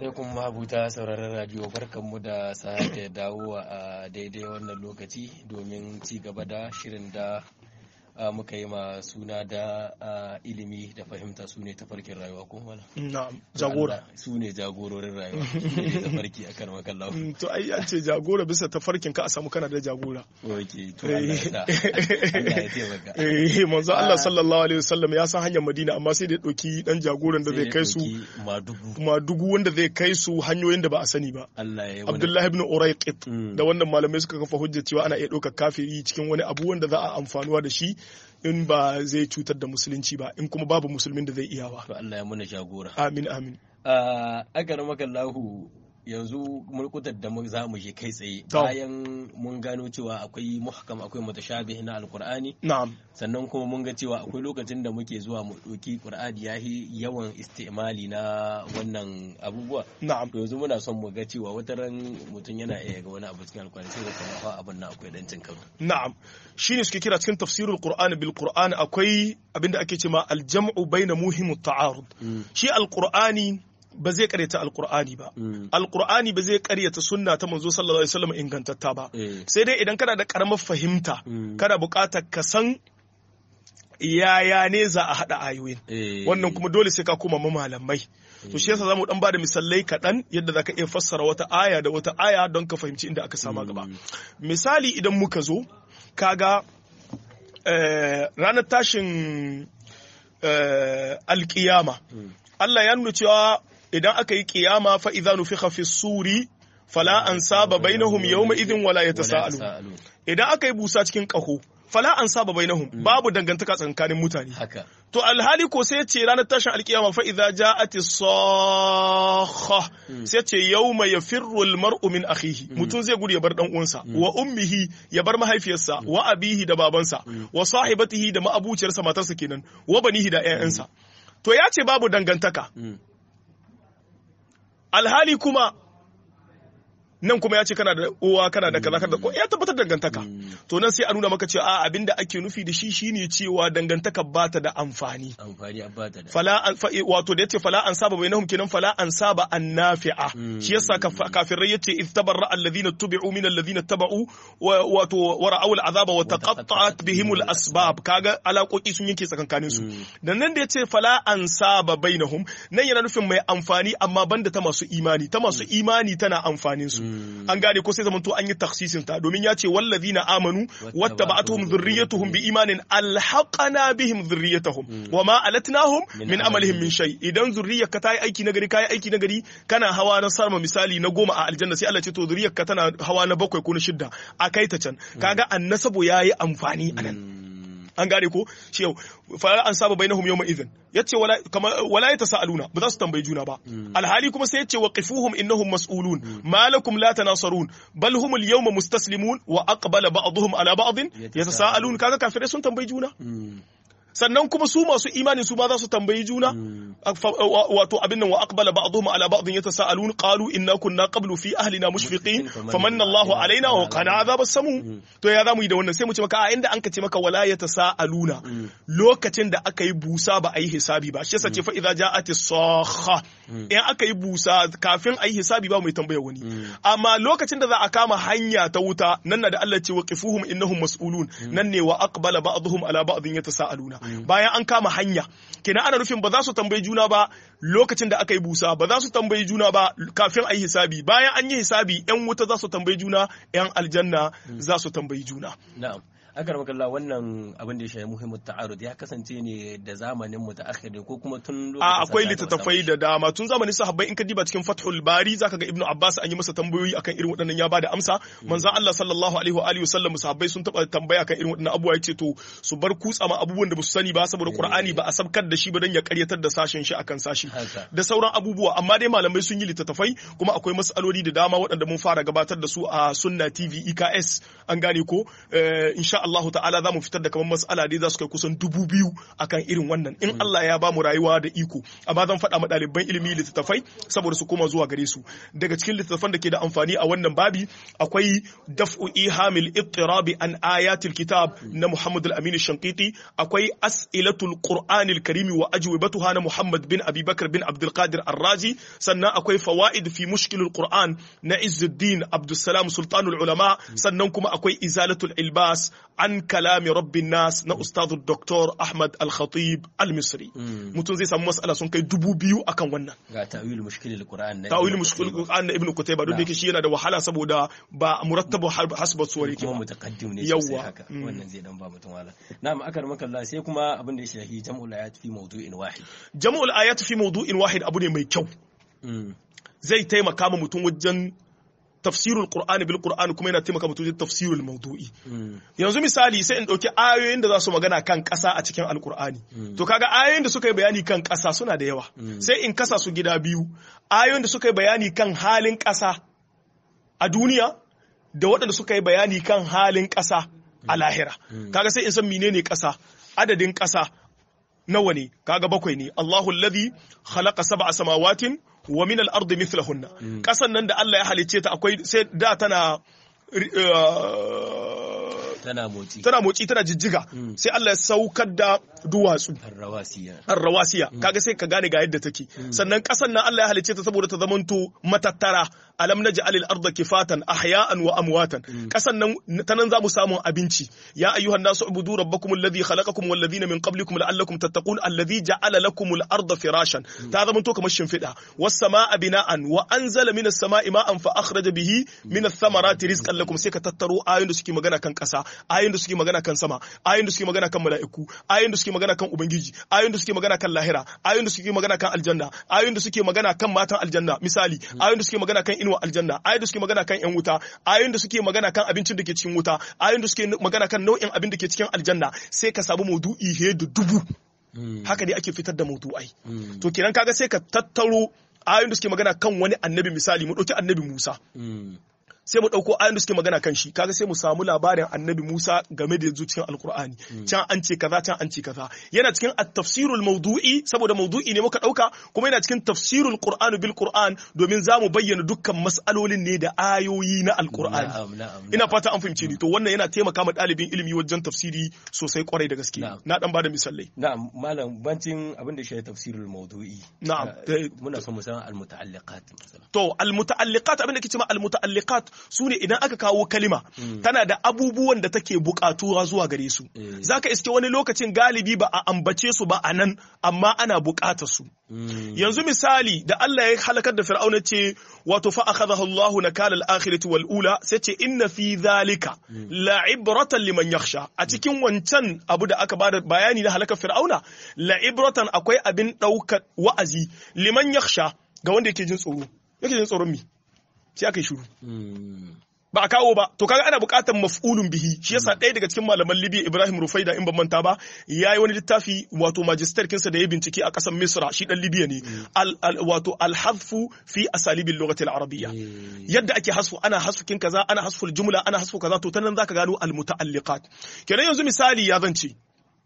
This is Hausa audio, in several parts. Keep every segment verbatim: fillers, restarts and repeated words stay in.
alaikum mabuta sauraron radio, barkanmu da sake dawowa a daidai wannan lokaci domin ci gaba da shirin da muka yi ma suna da ilimi da fahimta su ne tafarkin rayuwa ko wala? Na'am, jagora. Su ne jagororin rayuwa, su ne tafarki akan makallahu. To ai an ce jagora bisa tafarkin ka a samu kana da jagora. Oke, to Allah ya sa. Allah ya taimaka. Eh, manzo Allah sallallahu alaihi wasallam ya san hanyar Madina amma sai da ya dauki dan jagoran da zai kai su madugu. Madugu wanda zai kai su hanyoyin da ba a sani ba. Allah ya yi Abdullahi ibn Urayqit da wannan malamai suka kafa hujja cewa ana iya ɗaukar kafiri cikin wani abu wanda za a amfanuwa da shi in ba zai cutar da musulunci ba in kuma babu musulmin da zai iya ba. To Allah ya muna jagora. Amin amin. A agar makallahu yanzu mulkutar da za mu je kai tsaye bayan mun gano cewa akwai muhkam akwai mutashabih na alqur'ani. Na'am. Sannan kuma mun ga cewa akwai lokacin da muke zuwa mu doki qur'ani yahi yawan istimali na wannan abubuwa. Na'am. To yanzu muna son mu ga cewa wata ran mutum yana iya ga wani abu cikin alqur'ani sai kuma fa abin nan akwai dan cin karo. Na'am. Shine suke kira cikin tafsirul qur'ani bil qur'ani akwai abinda ake cewa al-jam'u bayna muhimut ta'arud. Shi alqur'ani ba zai karyata alkur'ani ba alkur'ani ba zai karyata sunna ta manzo sallallahu alaihi wasallam ingantatta ba sai dai idan kana da karamar fahimta kana buƙatar ka san yaya ne za a hada ayoyin wannan kuma dole sai ka koma ma malamai to shi yasa zamu dan bada misalai kaɗan yadda zaka iya fassara wata aya da wata aya don ka fahimci inda aka sama gaba misali idan muka zo kaga ranar tashin alkiyama Allah ya nuna cewa idan aka yi kiyama fa idza nufikha fi suri fala ansaba bainahum yawma idhin wala yatasaalu idan aka yi busa cikin kaho fala ansaba bainahum babu dangantaka tsakanin mutane haka to alhali ko sai ce ranar tashin alkiyama fa idza ja'at as-sakha sai ce yawma yafirru al-mar'u min akhihi mutun zai gudu ya bar dan uwansa wa ummihi ya bar mahaifiyarsa wa abihi da babansa wa sahibatihi da ma'abuciyarsa matarsa kenan wa banihi da ƴaƴansa to ya ce babu dangantaka alhali kuma nan kuma ya ce kana da uwa kana da kaza kana da ya tabbatar dangantaka to nan sai a nuna maka cewa a abinda ake nufi da shi shine cewa dangantaka ba ta da amfani amfani ba ta da fala an fa wato da yace fala an saba bainahum kenan fala an saba an nafi'a shi yasa kafirai yace istabarra alladhina tubi'u min alladhina taba'u wato wara'u al'azaba wa taqatta'at bihim al-asbab kaga alaƙoƙi sun yanke tsakankanin su dan nan da yace fala an saba bainahum nan yana nufin mai amfani amma banda ta masu imani ta masu imani tana amfanin su an gane ko sai zamanto an yi taksisin ta domin ya ce wallazina amanu wattaba'atuhum dhurriyyatuhum biimanin alhaqana bihim dhurriyyatuhum wama alatnahum min amalihim min shay idan zurriyyarka ta yi aiki nagari kai aiki nagari kana hawa na sarma misali na goma a aljanna sai Allah ce to zurriyyarka tana hawa na bakwai ko na shidda akai ta can kaga annasabu yayi amfani anan an gane ko shi yau fa an saba bainahum yawma idhin yace wala kama wala yatasaaluna ba za su tambayi juna ba alhali kuma sai yace waqifuhum innahum mas'ulun malakum la tanasarun bal hum al-yawma mustaslimun wa aqbala ba'dhum ala ba'd yatasaalun kaga kafirai sun tambayi juna sannan kuma su masu imani su ba za su tambayi juna wato abin nan wa aqbala ba'dhum ala ba'd yatasaalun qalu inna kunna qablu fi ahlina mushfiqin famanna Allahu alaina wa qana azabas samu to ya zamu yi da wannan sai mu ce maka a inda an ka ce maka wala yatasaaluna lokacin da aka yi busa ba a yi hisabi ba shi yasa ce fa idza ja'atis sakha in aka yi busa kafin a yi hisabi ba mai tambaya wani amma lokacin da za a kama hanya ta wuta nan na da Allah ce waqifuhum innahum mas'ulun nan ne wa aqbala ba'dhum ala ba'd yatasaaluna bayan an kama hanya kenan ana nufin ba za su tambayi juna ba lokacin da aka yi busa ba za su tambayi juna ba kafin a yi hisabi bayan an yi hisabi yan wuta za su tambayi juna yan aljanna za su tambayi juna na'am akar makalla wannan abin da ya shafi muhimmin ta'arud ya kasance ne da zamanin mutaakhir ko kuma tun lokacin a akwai littattafai da dama tun zamanin sahabbai in ka diba cikin Fathul Bari zaka ga Ibn Abbas an yi masa tambayoyi akan irin waɗannan ya bada amsa manzon Allah sallallahu alaihi wa alihi wasallam sahabbai sun taba tambaya akan irin waɗannan abubuwa yace to su bar kutsa ma abubuwan da ba su sani ba saboda Qur'ani ba a sabkar da shi ba dan ya karyatar da sashen shi akan sashi da sauran abubuwa amma dai malamai sun yi littattafai kuma akwai mas'aloli da dama waɗanda mun fara gabatar da su a Sunna T V E K S an gane ko insha Allah ta'ala za mu fitar da kamar mas'ala dai za su kai kusan dubu biyu akan irin wannan in Allah ya ba mu rayuwa da iko amma zan faɗa ma ɗaliban ilimi littattafai saboda su koma zuwa gare su daga cikin littattafan da ke da amfani a wannan babi akwai daf'u ihamil ittirabi an ayatil kitab na Muhammad al-Amin al-Shanqiti akwai as'ilatul Qur'anil Karim wa ajwibatuha na Muhammad bin Abi Bakr bin Abdul Qadir Ar-Razi sannan akwai fawaid fi mushkilul Qur'an na Izzuddin Abdul Salam Sultanul Ulama sannan kuma akwai izalatul ilbas an kalami rabbin nas na ustadu Doktor Ahmad Al-Khatib Al-Misri mutum zai samu mas'ala sun kai dubu biyu akan wannan ga ta'wil mushkilul Qur'an na ta'wil mushkilul Qur'an na Ibn Qutayba don yake shi yana da wahala saboda ba murattabu hasbat suwari kuma mutaqaddim ne sosai haka wannan zai dan ba mutum wahala na'am akar maka Allah sai kuma abin da ya shafi jam'ul ayat fi mawdu'in wahid jam'ul ayat fi mawdu'in wahid abu ne mai kyau zai taimaka ma mutum wajen tafsirul Qur'ani bil Qur'ani kuma yana taimaka mutum wajen tafsirul mawdu'i yanzu misali sai in dauki ayoyin da za su magana kan ƙasa a cikin Al-Qur'ani to kaga ayoyin da suka yi bayani kan ƙasa suna da yawa sai in kasa su gida biyu ayoyin da suka yi bayani kan halin ƙasa a duniya da waɗanda suka yi bayani kan halin ƙasa a lahira kaga sai in san menene ƙasa adadin ƙasa nawa ne kaga bakwai ne Allahu alladhi khalaqa sab'a samawatin wa min al-ardi mithlahunna kasan nan da Allah ya halice ta akwai sai da tana tana motsi tana motsi tana jijjiga sai Allah ya saukar da duwatsu arrawasiya arrawasiya kaga sai ka gane ga yadda take sannan kasan nan Allah ya halice ta saboda ta zamanto matattara alam naj'al al-ardha kifatan ahya'an wa amwatan kasan nan tanan zamu samu abinci ya ayyuhan nasu ubudu rabbakum alladhi khalaqakum wal ladina min qablikum la'allakum tattaqun alladhi ja'ala lakum al-ardha firashan ta zamanto kamar shimfida was samaa bina'an wa anzala minas samaa'i ma'an fa akhraja bihi minas thamarati rizqan lakum sai ka tattaro ayoyin da suke magana kan kasa ayoyin da suke magana kan sama ayoyin da suke magana kan mala'iku ayoyin da suke magana kan ubangiji ayoyin da suke magana kan lahira ayoyin da suke magana kan aljanna ayoyin da suke magana kan matan aljanna misali ayoyin da suke magana kan inuwa aljanna ayoyin da suke magana kan yan wuta ayoyin da suke magana kan abincin da ke cikin wuta ayoyin da suke magana kan nau'in abin da ke cikin aljanna sai ka samu maudu'i he da dubu haka ne ake fitar da maudu'ai to kenan kaga sai ka tattaro ayoyin da suke magana kan wani annabi misali mu dauki annabi Musa sai mu dauko ayoyin da suke magana kan shi kaga sai mu samu labarin annabi Musa game da yanzu cikin alkur'ani can an ce kaza can an ce kaza yana cikin at-tafsirul mawdu'i saboda mawdu'i ne muka dauka kuma yana cikin tafsirul qur'ani bil qur'an domin zamu bayyana dukkan mas'alolin ne da ayoyi na alkur'ani ina fata an fahimce ni to wannan yana taimaka ma dalibin ilimi wajen tafsiri sosai kwarai da gaske na dan bada misalai na'am malam bancin abin da shi tafsirul mawdu'i na'am muna son mu san al-muta'alliqat to al-muta'alliqat abin da ke cewa al-muta'alliqat su ne idan aka kawo kalima tana da abubuwan da take bukatuwa zuwa gare su zaka iske wani lokacin galibi ba a ambace su ba a nan amma ana bukatar su yanzu misali da Allah ya halakar da Fir'auna ce wato fa akhadahu Allahu nakala al-akhirati wal ula sai ce inna fi dhalika la'ibratan liman yakhsha a cikin wancan abu da aka bada bayani na halakar Fir'auna la'ibratan akwai abin daukar wa'azi liman yakhsha ga wanda yake jin tsoro yake jin tsoron mi sai aka yi shuru ba a kawo ba to kaga ana buƙatar maf'ulun bihi shi yasa ɗaya daga cikin malaman Libya Ibrahim Rufaida in ban manta ba yayi wani littafi wato magister kinsa da ya bincike a ƙasar Misra shi dan Libya ne wato al-hadfu fi asalibil lughati al-arabiyya yadda ake hasfu ana hasfukin kaza ana hasful jumla ana hasfu kaza to tanan zaka gano al-muta'alliqat kenan yanzu misali ya zance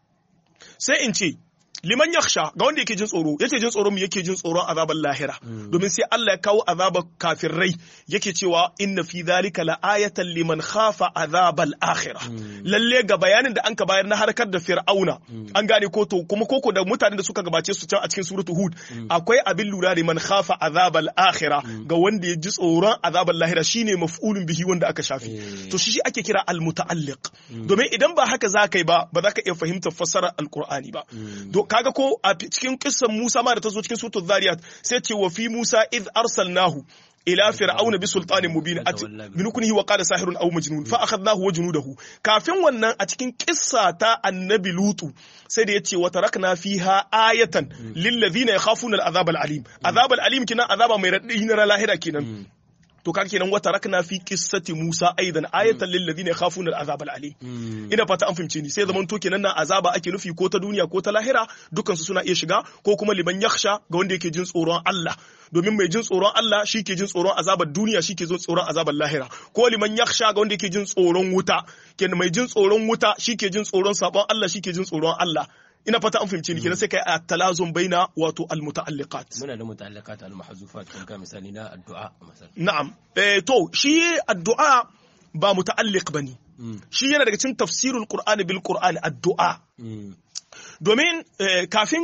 sai in ce liman yakhsha ga wanda yake jin tsoro yake jin tsoron mu yake jin tsoron azaban lahira domin sai Allah ya kawo azabar kafirai yake cewa inna fi dhalika la'ayatan liman khafa azabal akhirah lalle ga bayanin da anka bayar na harkar da fir'auna an gane ko to kuma koko da mutanen da suka gabace su can a cikin suratul hud akwai abin lura da man khafa azabal akhirah ga wanda ya ji tsoron azabal lahira shine maf'ulun bihi wanda aka shafi to shi ake kira al muta'alliq domin idan ba haka zakai ba ba za ka iya fahimtar fassarar alqur'ani ba kaga ko a cikin kissan Musa ma da ta zo cikin suratul Zariyat sai ce wa fi Musa id arsalnahu ila fir'auna bi sultanin mubin minukunihi wa qala sahirun aw majnun fa akhadnahu wa junudahu kafin wannan a cikin kissa ta annabi lutu sai da yace wa tarakna fiha ayatan lil ladina yakhafuna al azab al alim azab al alim kina azaba mai radadi na lahira kenan to kaga kenan wata rakna fi qissati Musa aidan ayatan lil ladina yakhafuna al-azab al-alim ina fata an fahimce ni sai zaman to kenan na azaba ake nufi ko ta duniya ko ta lahira dukkan su suna iya shiga ko kuma liman yakhsha ga wanda yake jin tsoron Allah domin mai jin tsoron Allah shi ke jin tsoron azabar duniya shi ke jin tsoron azabar lahira ko liman yakhsha ga wanda yake jin tsoron wuta kenan mai jin tsoron wuta shi ke jin tsoron sabon Allah shi ke jin tsoron Allah ina fata an fahimce ni kenan sai kai at-talazum baina wato al-muta'alliqat muna da muta'alliqat al-mahzufat kan misali na addu'a misali na'am eh to shi addu'a ba muta'alliq bane shi yana daga cikin tafsirul qur'ani bil qur'ani addu'a domin kafin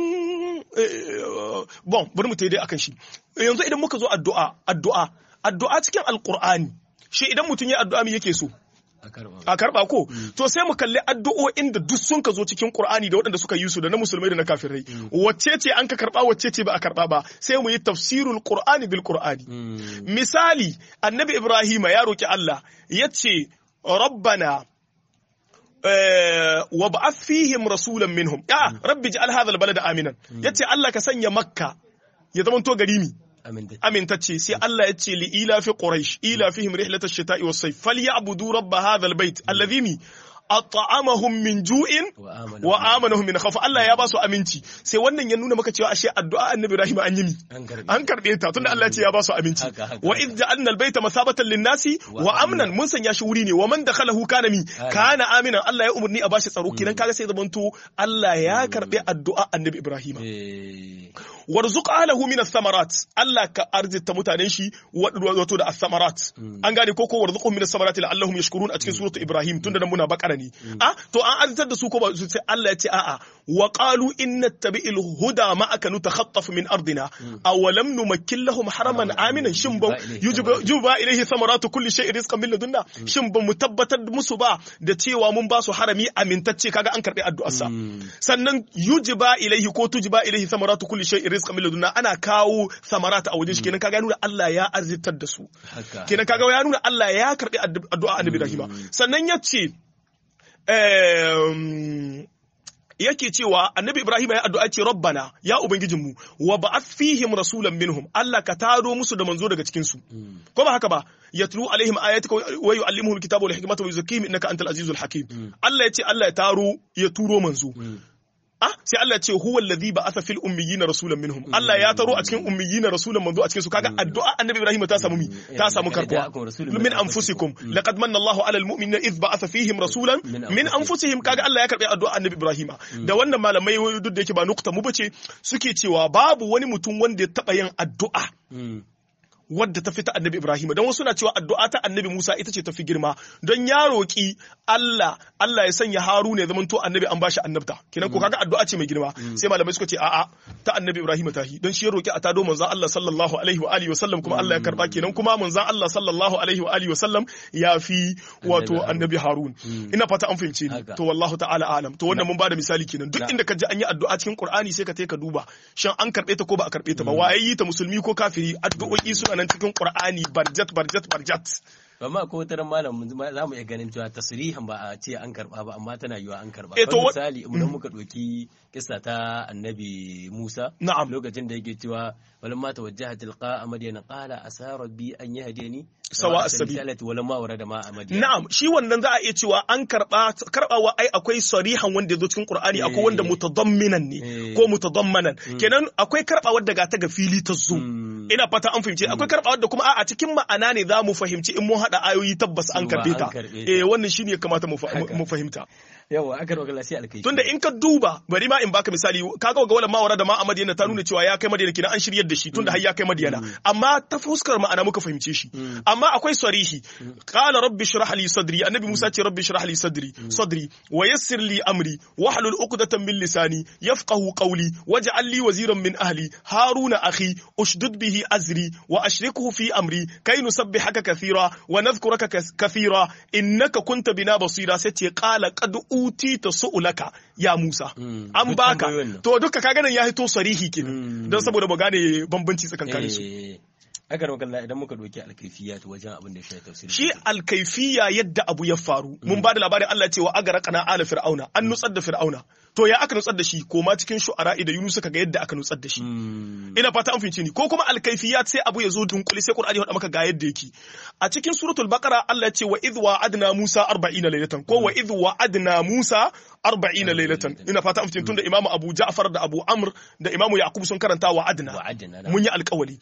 bon bari mu tayi dai akan shi yanzu idan muka zo addu'a addu'a addu'a cikin alqur'ani shi idan mutun ya addu'a me yake so a karba ko to sai mu kalli addu'o'in da duk sun ka zo cikin Qur'ani da waɗanda suka yi su da na musulmai da na kafirai wacce ce an ka karba wacce ce ba a karba ba sai mu yi tafsirul Qur'ani bil Qur'ani misali annabi Ibrahim ya roki Allah yace rabbana wa ba'ath fihim rasulan minhum ya rabbi ij'al hadha al balada aminan yace Allah ka sanya makka ya zamanto gari mi amintacce sai Allah ya ce li ila fi quraish ila fihim rihlatash shita'i was sayf falyabudu rabb hadha albayt alladhi mi at'amahum min ju'in wa amanahum min khawf Allah ya ba su aminci sai wannan ya nuna maka cewa ashe addu'a annabi Ibrahim an yi mi an karbe ta tunda Allah ya ce ya ba su aminci wa idh ja'alna albayta masabatan lin-nasi wa amnan mun sanya shi wuri ne wa man dakhalahu kana mi kana aminan Allah ya umurni a bashi tsaro kinan kaga sai zamanto Allah ya karbe addu'a annabi Ibrahim warzuq ahlahu min ath-thamarat Allah ka arzita mutanen shi wato da ath-thamarat an gane ko ko warzuqhum min ath-thamarat la'allahum yashkurun a cikin suratu Ibrahim tunda nan muna bakara ne ah to an arzitar da su ko ba su sai Allah ya ce a'a wa qalu inna tabi'il huda ma'aka nutakhattaf min ardina aw lam numakkil lahum haraman aminan shin ba yujuba ilayhi thamaratu kulli shay'in rizqan min ladunna shin ba mu tabbatar musu ba da cewa mun ba su harami amintacce kaga an karbi addu'arsa sannan yujiba ilayhi ko tujiba ilayhi thamaratu kulli shay'in rizqan min ladunna ana kawo samarata a wajen shi kenan kaga ya nuna Allah ya arzitar da su kenan kaga ya nuna Allah ya karbi addu'a annabi Ibrahim sannan yace yake cewa annabi Ibrahim ya addu'a ce rabbana ya ubangijinmu wa ba'ath fihim rasulan minhum Allah ka taro musu da manzo daga cikin su ko ba haka ba yatlu alaihim ayatika wa yuallimuhum alkitaba wal hikmata wa yuzakkihim innaka antal azizul hakim Allah ya ce Allah ya taro ya turo manzo ah sai Allah ya ce huwa alladhi ba'atha fil ummiyina rasulan minhum Allah ya taro a cikin ummiyina rasulan manzo a cikin su kaga addu'a annabi Ibrahim ta samu mi ta samu karbuwa min anfusikum laqad manna Allahu 'alal mu'minina idh ba'atha fihim rasulan min anfusihim kaga Allah ya karbi addu'a annabi Ibrahim da wannan malamai duk da yake ba nukta mu bace suke cewa babu wani mutum wanda ya taba yin addu'a wadda ta fita annabi Ibrahim don wasu na cewa addu'a ta annabi Musa ita ce ta fi girma don ya roki Allah Allah ya sanya Haruna ya zamanto annabi an bashi annabta kenan ko kaga addu'a ce mai girma sai malamai suka ce a'a ta annabi Ibrahim ta hi don shi ya roki a tado manzon Allah sallallahu alaihi wa alihi wa sallam kuma Allah ya karba kenan kuma manzon Allah sallallahu alaihi wa alihi wa sallam ya fi wato annabi Harun ina fata an fahimce ni to wallahu ta'ala alam to wannan mun bada misali kenan duk inda ka ji an yi addu'a cikin Qur'ani sai ka tai ka duba shin an karbe ta ko ba a karbe ta ba waye yi ta musulmi ko kafiri addu'o'i suna nan cikin Qur'ani barjat barjat barjat amma ko wata ran malam za mu iya ganin cewa tasrihan ba a ce an karba ba amma tana yiwa an karba Eh, to wa- misali idan muka doki kissa ta annabi Musa Na'am. lokacin da yake cewa walamma tawajjaha tilqa madyana qala asa rabbi an yahdini Sawa as-sabil. walamma warada ma madyana Na'am, shi wannan za a iya cewa an karba karbawa ai akwai sarihan wanda yazo cikin Qur'ani Eh. akwai wanda mutadamminan ne Eh. ko mutadammanan. Kenan akwai karbawa daga ta ga fili ta zo. Mm. Ina fata an fahimce akwai karbawa da kuma a cikin ma'ana ne za mu fahimci in mun hada ayoyi tabbas an Cewa karbe an ta. karbe ta. Eh wannan shine ya kamata mu fa- Haka. mu fahimta. yawa aka roƙa lasi alkai Tunda in ka duba bari ma in baka misali kaga ga wala mawara da ma a Madina ta nuna cewa ya kai Madina kina an shiryar da shi tunda har ya kai Madina amma ta fuskar ma'ana muka fahimce shi amma akwai sarihi qala rabbi shrah li sadri annabi Musa ce rabbi shrah li sadri sadri wa yassir li amri wahlul uqdatan min lisani yafqahu qawli waj'al li waziran min ahli haruna akhi ushdud bihi azri wa ashrikhu fi amri kay nusabbihaka kathira wa nadhkuraka kas- kathira innaka kunta bina basira sai ce qala qad utita su'ulaka ya Musa Mm. an Duk baka tambayoyin nan. to duka kaga nan ya hito sarihi kenan Mm. don saboda mu gane bambanci tsakankanin su Eh, aka rawa kallon idan muka doki alkaifiya to wajen abin da shi tafsiri shi alkaifiya yadda abu ya faru mun ba da labarin Allah cewa agaraqana ala fir'auna an nutsar da fir'auna to ya aka nutsar da shi ko ma cikin shu'ara da Yunus kaga yadda aka nutsar da shi ina fata an fince ni ko kuma alkaifiyat sai abu ya zo dunkuli sai Qur'ani ya faɗa maka ga yadda yake a cikin suratul baqara Allah ya ce wa idh wa'adna Musa arba'ina laylatan ko wa idh wa'adna Musa arba'ina laylatan ina fata an fince tunda Imam Abu Ja'far da Abu Amr da Imam Yaqub sun karanta wa'adna mun yi alƙawali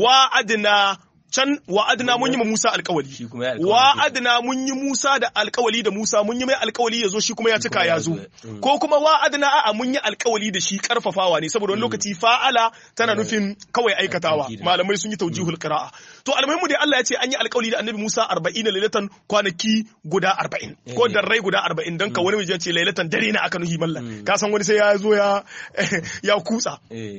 wa'adna can wa'adna mun yi Musa alƙawali wa'adna mun yi Musa da alƙawali da Musa mun yi mai alƙawali yazo shi kuma ya cika ya zo ko kuma wa'adna a'a mun yi alƙawali da shi karfafawa ne saboda wani lokaci fa'ala tana nufin kawai aikatawa malamai sun yi tawjihul qira'a to almuhimmu dai Allah ya ce an yi alƙawali da Annabi Musa arba'ina lailatan kwanaki guda arba'in ko darrai guda arba'in dan ka wani mai ce lailatan dare na aka nuhi mallan ka san wani sai ya zo ya ya kutsa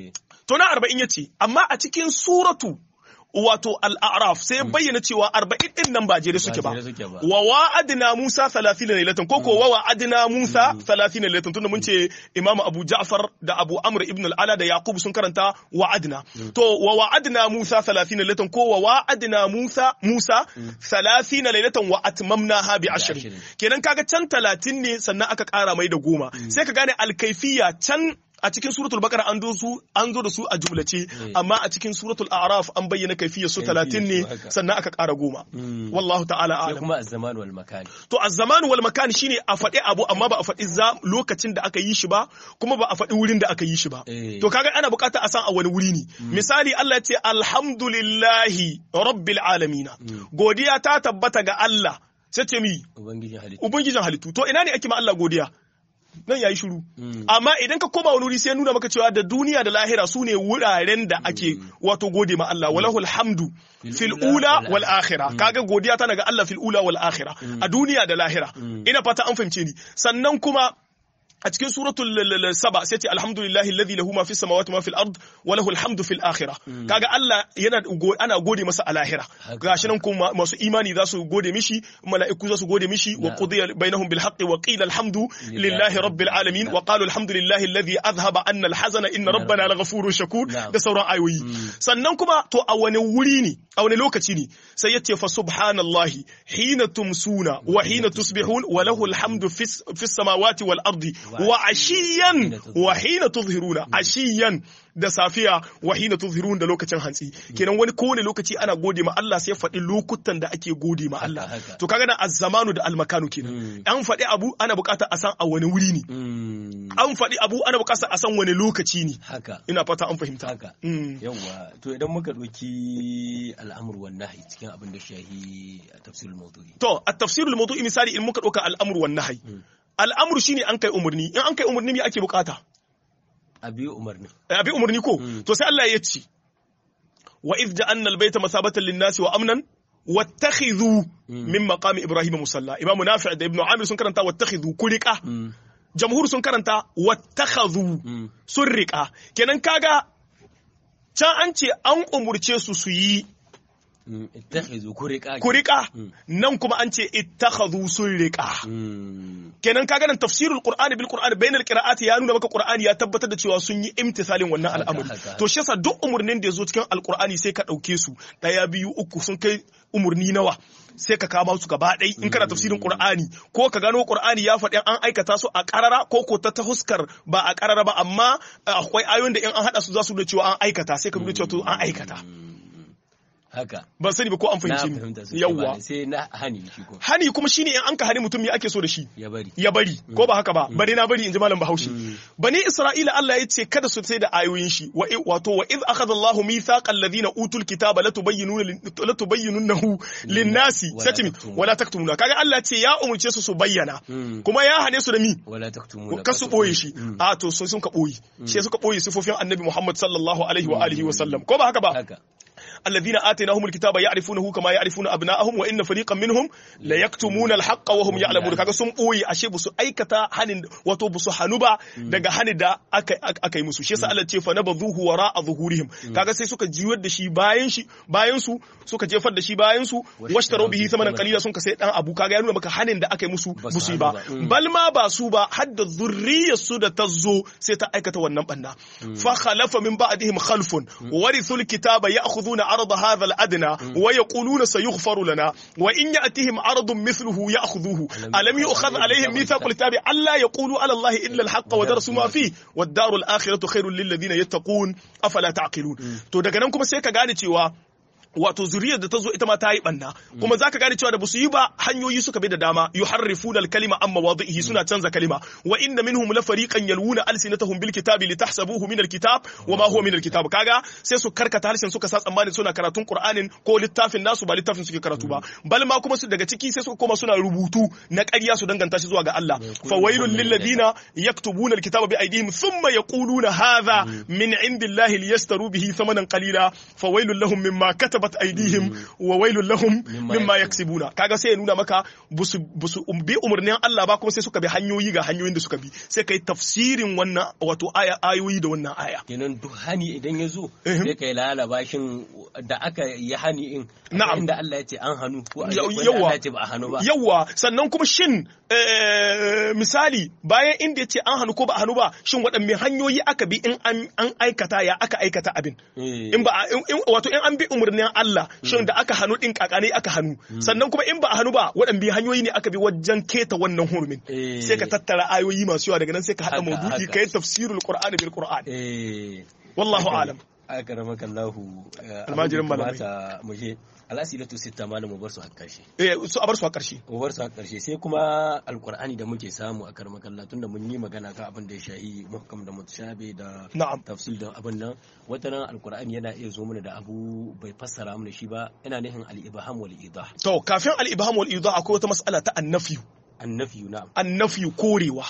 to na arba'in yace amma a cikin suratu wato al'araf sai bayyana cewa arba'in din nan ba jere suke ba wa wa'adna Musa thalathina laylatan ko ko wa wa'adna Musa thalathina laylatan tunda mun ce Imam Abu Ja'far da Abu Amr ibn al-Ala da Yaqub sun karanta wa'adna to wa wa'adna Musa thalathina laylatan ko wa wa'adna Musa Musa thalathina laylatan wa atmamnaha bi ashrin kenan kaga can talatin ne sannan aka kara mai da goma sai ka gane al-kayfiyya can a cikin suratul baqara an zo su an zo da su a jumlace amma a cikin suratul a'raf an bayyana kaifiyar su talatin ne sannan aka ƙara goma wallahu ta'ala a'lam kuma az-zaman wal makan to az-zaman wal makan shine a faɗi abu amma ba a faɗi lokacin da aka yi shi ba kuma ba a faɗi wurin da aka yi shi ba to kaga ana buƙatar a san a wani wuri ne misali Allah ya ce alhamdulillahi rabbil alamin godiya ta tabbata ga Allah sai ce mi ubangijin halittu ubangijin halittu to ina ne ake ma Allah godiya nan yayi shiru amma idan ka koma wani wuri sai nuna maka cewa da duniya da lahira su ne wuraren da ake wato gode ma Allah walahul hamdu fil ula wal akhirah kaga godiya tana ga Allah fil ula wal akhirah a duniya da lahira ina fata an fahimce ni sannan kuma a cikin suratul saba sai ce alhamdulillahi alladhi lahu ma fis samawati ma fil ard wa lahu alhamdu fil akhirah kaga Allah yana ana gode masa a lahira gashi nan kuma masu imani za su gode mishi mala'iku za su gode mishi wa qudiya bainahum bil haqqi wa qila alhamdu lillahi rabbil alamin wa qalu alhamdulillahi alladhi adhhaba anna alhazana inna rabbana laghafurur shakur da sauran ayoyi sannan kuma to a wani wuri ne a wani lokaci ne sai yace fa subhanallahi hina tumsuna wa hina tusbihun wa lahu alhamdu fis samawati wal ardi wa ashiyan wa hina tuzhiruna ashiyan da safiya wa hina tuzhirun da lokacin hantsi kenan wani kowane lokaci ana gode ma Allah sai faɗi lokutan da ake gode ma Allah to kaga na az-zamanu da al-makanu kenan an faɗi abu ana buƙatar a san a wani wuri ne an faɗi abu ana buƙatar a san wani lokaci ne haka ina fata an fahimta haka yawa to idan muka doki al-amr wan nahy cikin abin da shahi tafsirul mawdu'i to at-tafsirul mawdu'i misali in muka doka al-amr wan nahy al'amuru shine an kai umarni in an kai umarni me ake bukata abi umarni abi umarni ko to sai Allah ya ce wa idh ja'alna al-bayta masabatan lin-nasi wa amnan wattakhidhu min maqami ibrahim musalla imamu nafi' da ibnu amir sun karanta wattakhidhu kulika jamhur sun karanta wattakhadhu sun rika kenan kaga can an ce an umurce su su yi ittakhidhu kurika kurika nan kuma an ce ittakhadhu sun rika kenan kaga nan tafsirul qur'ani bil qur'ani bainal qira'ati ya nuna maka qur'ani ya tabbatar da cewa sun yi imtisalin wannan al'amari to shi yasa duk umurnin da yazo cikin alqur'ani sai ka dauke su daya biyu uku sun kai umurni nawa sai ka kama su gaba ɗai in kana tafsirin qur'ani ko ka gano qur'ani ya faɗi an aikata su a ƙarara ko ko ta huskar ba a ƙarara ba amma akwai ayoyin da in an hada su za su da cewa an aikata sai ka nuna cewa to an aikata haka ban sani ba ko an fahimce ni yawwa sai na hani shi ko hani kuma shine in an ka hani mutum me ake so da shi ya bari ya bari ko ba haka ba bari na bari inji malam Bahaushe bani Isra'ila Allah ya ce kada su sai da ayoyin shi wa wato wa iz akhadha Allahu mithaqal ladina utul kitaba latubayyinuna latubayyinunahu lin-nasi satimi wala taktumuna kaga Allah ce ya umurce su su bayyana kuma ya hane su da mi wala taktumuna kasu boye shi a to sun sun ka boye shi suka boye sifofin Annabi Muhammad sallallahu alaihi wa alihi wa sallam ko ba haka ba الذين آتيناهم الكتاب يعرفونه كما يعرفون أبناءهم وإن فريقا منهم لا يكتمون الحق وهم يعلمون kaga sun boye ashe busu aikata hanin wato busu hanuba daga hanin da aka aka yi musu shi yasa Allah ce fa nabadhuhu wara'a zuhurihim kaga sai suka jiwar da shi bayan shi bayan su suka jefar da shi bayan su washtaru bihi thamanan qalila sun ka sai dan abu kaga ya nuna maka hanin da aka yi musu busu yi ba bal ma ba su ba hadda zurriyar su da tazo sai ta aikata wannan banna fa khalafa min ba'dihim khalfun warithul kitaba ya'khuduna 'arada hadha al-adna wa yaquluna sayughfaru lana wa in ya'tihim 'aradun mithluhu ya'khudhuhu alam yu'khadh 'alayhim mithaqul kitabi alla yaqulu 'ala allahi illa al-haqq wa darasu ma fihi wad-daru al-akhiratu khairul lil ladina yattaqun afala ta'qilun. To daga nan kuma sai ka gane cewa wato zuriyar da ta zo ita ma ta yi banna kuma zaka gane cewa da basu yi ba hanyoyi suka bi da dama yuharrifuna al-kalima amma wadhihi suna canza kalima wa inna minhum la fariqan yalwuna alsinatahum bil kitabi litahsabuhu min al-kitab wa ma huwa min al-kitab. Kaga sai su karkata harshen suka sa tsammanin suna karatun Qur'anin ko littafin nasu ba littafin suke karatu ba bal ma kuma su daga ciki sai suka koma suna rubutu na ƙarya su danganta shi zuwa ga Allah. fa wailul lil ladina yaktubuna al-kitaba bi aydihim thumma yaquluna hadha min indillahi liyastaru bihi thamanan qalila fa wailul lahum mimma kataba aidihim wa wailul lahum mimma yaksibuna. Kaga sai ya nuna maka busu busu bi umurnin Allah ba kuma sai suka bi hanyoyi ga hanyoyin da suka bi sai kai tafsirin wannan wato aya ayoyi da wannan aya kenan duk hani idan ya zo sai kai lalaba shin da aka yi hani in na'am inda Allah ya ce an hanu ko Allah ya ce ba a hanu ba yawa sannan kuma shin misali bayan inda ya ce an hanu ko ba a hanu ba shin waɗanne hanyoyi aka bi in an aikata ya aka aikata abin in ba wato in an bi umurnin Allah shin da aka hannu din kakane aka hannu sannan kuma in ba a hannu ba waɗanne hanyoyi ne aka bi wajen keta wannan hurumin sai ka tattara ayoyi masu yawa daga nan sai ka hada maudu'i kai tafsirul qur'ani bil qur'an wallahu a'lam akramaka Allahu almajirin malamai muje alasilatu sitta malamu bar su a karshe eh su a bar su a karshe mu bar su a karshe sai kuma alqur'ani da muke samu a karmakan Allah tunda mun yi magana kan abin da ya shahi muhkam da mutashabi da tafsir da abin nan wata ran alqur'ani yana iya zo mana da abu bai fassara mana shi ba yana nufin al-ibham wal idah. To kafin al-ibham wal idah akwai wata mas'ala ta annafiyu annafiyu na'am annafiyu korewa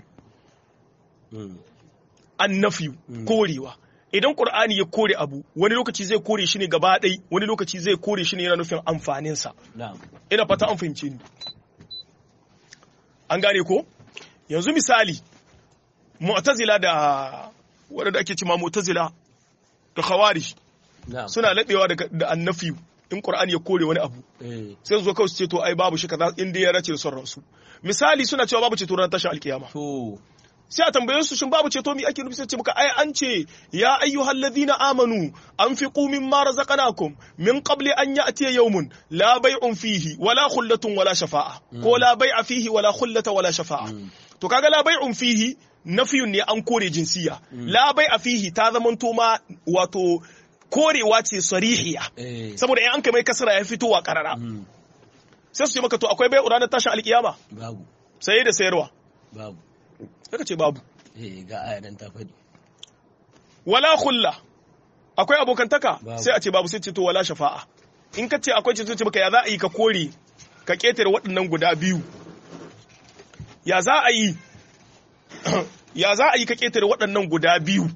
annafiyu korewa idan Qur'ani ya kore abu wani lokaci zai kore shi ne gaba ɗai wani lokaci zai kore shi ne yana nufin amfaninsa ina fata an fahimce ni an gane ko yanzu misali mu'tazila da waɗanda ake cewa mu'tazila da khawarij suna laɓewa da annafi in Qur'ani ya kore wani abu sai su zo kawai su ce to ai babu shi kaza in dai ya race son ransu misali suna cewa babu ceto ran tashin alkiyama sai a tambaye su shin babu ceto mi ake nufi sai ce muka ai an ce ya ayyuhal ladina amanu anfiqu mimma razaqnakum min qabli an ya'tiya yawmun la bay'un fihi wala khullatun wala shafa'a ko la bay'a fihi wala khullata wala shafa'a to kaga la bay'un fihi nafiyun ne an kore jinsiya la bay'a fihi ta zamanto ma wato korewa ce sarihiya saboda in an kai mai kasara ya fito wa karara sai su ce maka to akwai bai'u ranar tashin alkiyama babu saye da sayarwa babu Saka ce babu. Eh ga ayadan ta faɗi. Wala khulla. Akwai abokantaka sai a ce babu sai ce to wala shafa'a. In ka ce akwai ce ce maka ya za a yi ka kore ka ketare waɗannan guda biyu. Ya za a yi ya za a yi ka ketare waɗannan guda biyu.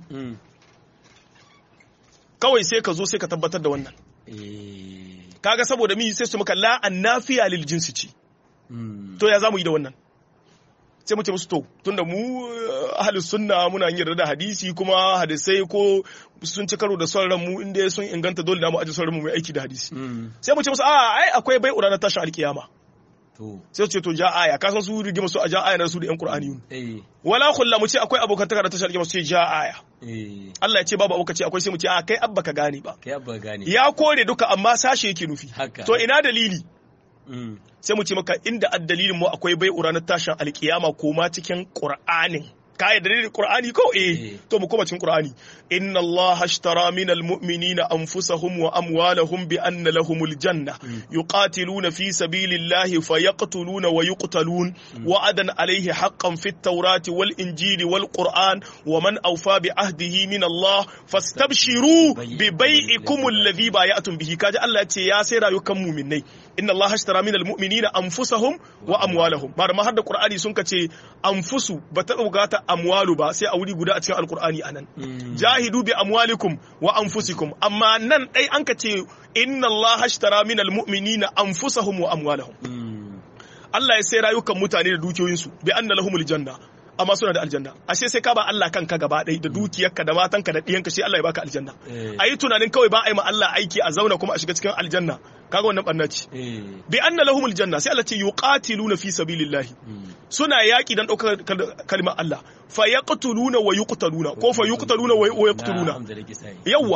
Kawai sai ka zo sai ka tabbatar da wannan. Eh kaga saboda mi sai su maka la annafiya lil jinsi ce. To ya za mu yi da wannan? sai mu ce musu to tunda mu ahlus sunna muna yin da hadisi kuma hadisai ko sun ci karo da son ran mu inda sun inganta dole da mu aje son ran mu mai aiki da hadisi sai mu ce musu a ai akwai bai uranar tashin alkiyama to sai ce to ja aya ka san su rigima su a ja aya na su da yan qur'ani eh wala khulla mu ce akwai abokantaka da tashin alkiyama su ce ja aya eh Allah ya ce babu abuka ce akwai sai mu ce a kai abba ka gane ba kai abba gane ya kore duka amma sashe yake nufi Haka. to ina dalili mm sai mu ce maka inda addalilin mu akwai bai uranar tashin alkiyama ko ma cikin qur'anin ka yi dalilin qur'ani ko eh to mu koma cikin qur'ani inna allaha ashtara minal mu'minina anfusahum wa amwalahum bi anna lahumul janna yuqatiluna fi sabilillahi fayaqtuluna wa yuqtalun wa'adan alayhi haqqan fit tawrati wal injili wal qur'an wa man awfa bi ahdihi min allah fastabshiru bi bai'ikum alladhi bay'atum bihi kaji Allah ya ce ya sai rayukan mu'minai inna allaha ashtara minal mu'minina anfusahum wa amwalahum mar ma hadda qur'ani sun kace anfusu bata bugata amwalu ba sai a wuri guda a cikin alqur'ani anan jahidu bi amwalikum wa anfusikum amma nan dai an kace inna allaha ashtara minal mu'minina anfusahum wa amwalahum Allah ya sai rayukan mutane da dukiyoyinsu bi anna lahumul janna amma suna da aljanna ashe sai ka ba Allah kanka gaba ɗaya da dukiyarka da matanka da ɗiyanka sai Allah ya baka aljanna ayi tunanin kawai ba a yi ma Allah aiki a zauna kuma a shiga cikin aljanna kaga wannan barna ce bi anna lahumul janna sai Allah ce yuqatiluna fi sabilillahi suna yaki dan daukar kalmar Allah fa yaqtuluna wa yuqtaluna ko fa yuqtaluna wa yaqtuluna yawa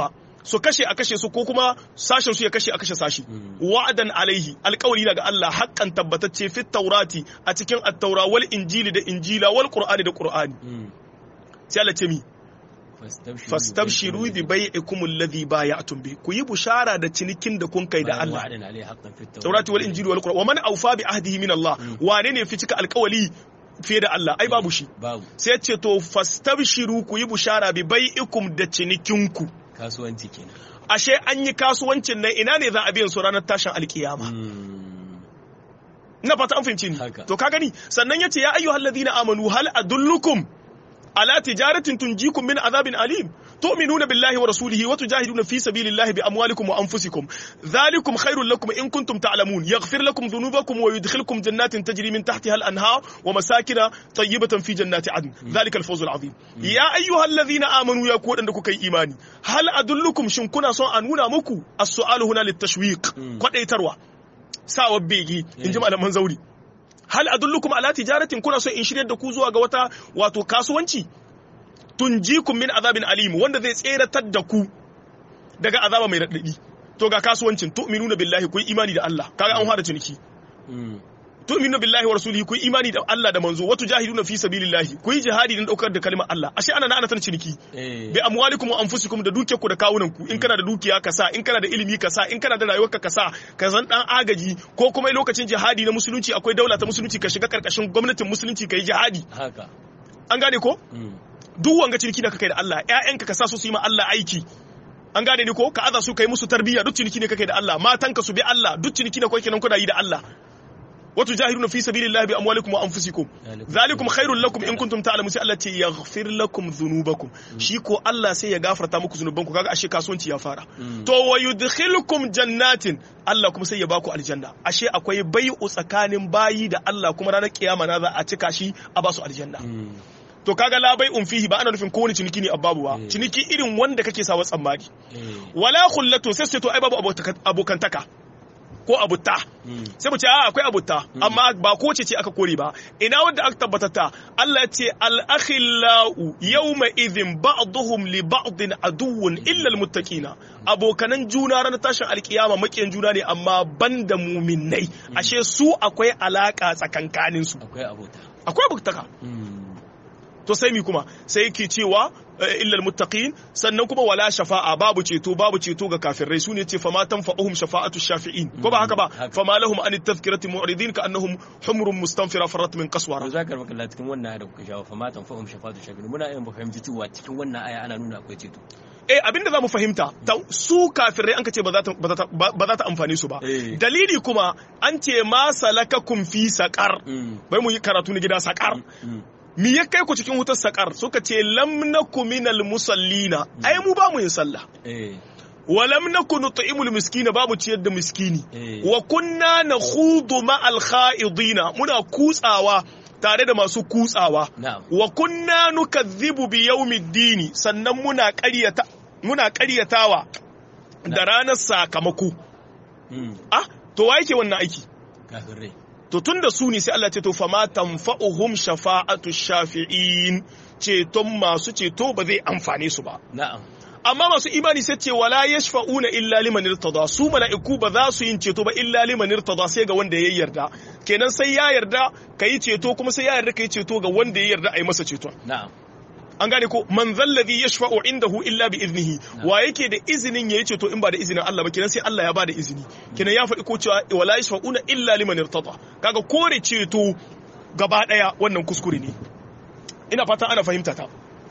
su kashe a kashe su ko kuma sashen su ya kashe a kashe sashi wa'adan alaihi alƙawari daga Allah haƙƙan tabbatacce fit taurati a cikin at-taura wal injili da injila wal qur'ani da qur'ani sai Allah ce mi fastabshiru bi bai'ikum alladhi bay'atum bi ku yi bushara da cinikin da kun kai da Allah taurati wal injili wal qur'ani wa man awfa bi ahdihi min Allah wane ne fi cika alƙawari fiye da Allah ai babu shi sai ce to fastabshiru ku yi bushara bi bai'ikum da cinikinku kasuwanci kenan ashe an yi kasuwancin nan ina ne za a biyan su ranar tashin alkiyama ina fata an fahimci ni to ka gani sannan yace ya ayyuhal ladina amanu hal adullukum ala tijaratin tunjikum min azabin alim tu'minuna billahi wa rasulihi wa tujahiduna fi sabilillahi bi amwalikum wa anfusikum dhalikum khairul lakum in kuntum ta'lamun yaghfir lakum dhunubakum wa yudkhilkum jannatin tajri min tahtiha al-anhar wa masakin tayyibatan fi jannati adn dhalika al-fawz al-azim ya ayyuhal ladhina amanu ya ku wadanda kuka yi imani hal adullukum shin kuna son a nuna muku as-su'alu huna lit-tashwiq kwadaitarwa sawa begi inji malaman zauri hal adullukum ala tijaratin kuna son in shiryar da ku zuwa ga wata wato kasuwanci tunjikum min azabin alim wanda zai tseratar da ku daga azaba mai radadi to ga kasuwancin tu'minuna billahi ku imani da Allah kaga an fara ciniki tu'minuna billahi wa rasulihi ku imani da Allah da manzo wa tujahiduna fi sabilillahi ku yi jihadi dan daukar da kalmar Allah ashe ana ana tan ciniki bi amwalikum wa anfusikum da dukiyarku da kawunan ku in kana da dukiya ka sa in kana da ilimi ka sa in kana da rayuwarka ka sa ka zan dan agaji ko kuma lokacin jihadi na musulunci akwai daula ta musulunci ka shiga karkashin gwamnatin musulunci kai jihadi haka an gane ko duk wanga ciniki da kake da Allah ƴaƴanka ka sa su su yi ma Allah aiki an gane ni ko ka aza su kai musu tarbiyya duk ciniki ne kake da Allah matanka su bi Allah duk ciniki ne kake nan kuna yi da Allah وتجاهدون في سبيل الله بأموالكم وأنفسكم ذلكم خير لكم إن كنتم تعلمون سي الله يغفر لكم ذنوبكم شيكو الله سي يغفر تامكم ذنوبكم kaga ashe kasuwanci ya fara to wayudkhilukum jannatin Allah kuma sai ya baku aljanna ashe akwai bai'u tsakanin bayi da Allah kuma ranar kiyama na za a cika shi a basu aljanna to kaga la bai'un fihi ba ana nufin kowane ciniki ne ababu ba ciniki irin wanda kake sawa tsammani wala khullatun sai sai to ai babu abokantaka ko abutta sai mu ce a akwai abutta amma ba ko ce ce aka kore ba ina wanda aka tabbata ta Allah ya ce al akhillau yawma idhin ba'dhum li ba'din aduwwun illa al muttaqina abokanan juna ranar tashin alkiyama makiyan juna ne amma banda mu'minnai ashe su akwai alaka tsakankanin su akwai abota akwai abutaka to sai mi kuma sai yake cewa illal muttaqin sannan kuma wala shafa'a babu ceto babu ceto ga kafirai sune ce fama tanfa'uhum shafa'atu shafi'in ko ba haka ba fama lahum an tadhkirati mu'ridin ka annahum humrun mustanfira farat min qaswara to zakar maka Allah cikin wannan aya da kuka shawo fama tanfa'uhum shafa'atu shafi'in muna yin ba fahimci cewa cikin wannan aya ana nuna akwai ceto eh abinda zamu fahimta su kafirai an kace ba za ta ba za ta amfane su ba dalili kuma an ce ma salakakum fi saqar bai mu yi karatu ne gida saqar mi ya kai ku cikin wutar sakar suka ce lam nakum minal musallina ai mu ba mu yin sallah eh wa lam nakun nut'imul miskina babu ciyar da miskini wa kunna nakhudu ma'al kha'idina muna kutsawa tare da masu kutsawa wa kunna nukazzibu bi yawmiddini sannan muna ƙaryata muna ƙaryatawa da ranar sakamako ah to wa yake wannan aiki kafirai to tunda su ne sai Allah ce to fama tanfa'uhum shafa'atu shafi'in ceton masu ceto ba zai amfane su ba na'am amma masu imani sai ce wala yashfa'una illa liman irtada su mala'iku ba za su yin ceto ba illa liman irtada sai ga wanda ya yarda kenan sai ya yarda kai ceto kuma sai ya yarda kai ceto ga wanda ya yarda ai masa ceto na'am an gane ko man zalladhi yashfa'u indahu illa bi iznihi wa yake da izinin yayi ceto in ba da izinin Allah ba kenan sai Allah ya ba da izini kenan ya faɗi ko cewa wala yashfa'una illa liman irtada kaga kore ceto gaba daya wannan kuskure ne ina fata ana fahimta ta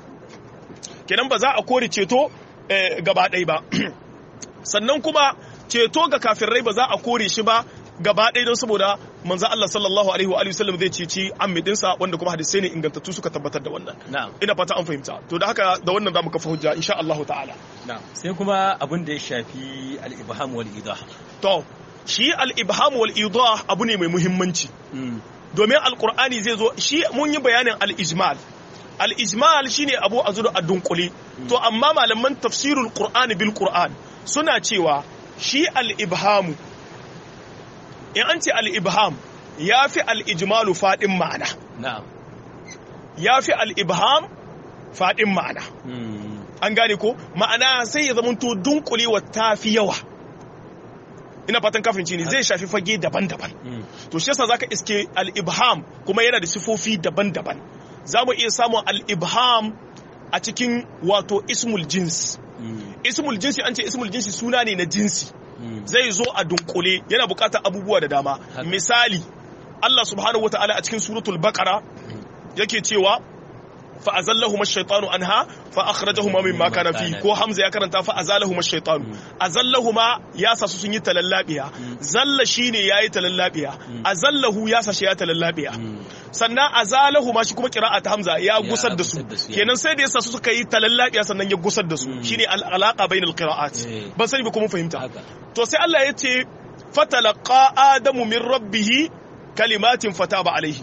kenan ba za a kore ceto gaba daya ba sannan kuma ceto ga kafirai ba za a kore shi ba gaba ɗaya don saboda manzo Allah sallallahu alaihi wa alihi wasallam zai ceci ammidinsa wanda kuma hadisai ne ingantattu suka tabbatar da wannan ina fata an fahimta to da haka da wannan zamu kafa hujja insha Allah ta'ala na'am sai kuma abin da ya shafi al-ibham wal idah to shi al-ibham wal idah abu ne mai muhimmanci domin alqur'ani zai zo shi mun yi bayanin al-ijmal al-ijmal shine abu azudu ad-dunquli to amma malaman tafsirul qur'ani bil qur'an suna cewa shi al-ibham in an ce al'ibham ya fi al'ijimalu faɗin ma'ana ya fi al'ibham faɗin ma'ana an gane ko ma'ana sai ya zamanto dunkulewa tafi yawa ina fatan kafinci ne zai shafi fage daban-daban to shi yasa zaka iske al-ibham kuma yana da sifofi daban-daban zamu iya samun al-ibham a cikin wato ismul jins ismul jinsi an ce ismul jinsi suna ne na jinsi zai zo a dunkule yana bukatar abubuwa da dama misali Allah subhanahu wataala a cikin suratul baqara yake cewa fa azallahuma ash-shaytanu anha fa akhrajahuma mimma kana fi ko hamza ya karanta fa azalahuma ash-shaytanu azallahuma ya sasu sun yi talallabiya zalla shine yayi talallabiya azallahu ya sashi ya talallabiya sannan azalahuma shi kuma qira'at hamza ya gusar da su kenan sai da yasa su suka yi talallabiya sannan ya gusar da su shine al-alaqa bainal qira'at ban sani ba kuma fahimta to sai Allah ya ce fatalaqa adamu min rabbih kalimatin fataba alaihi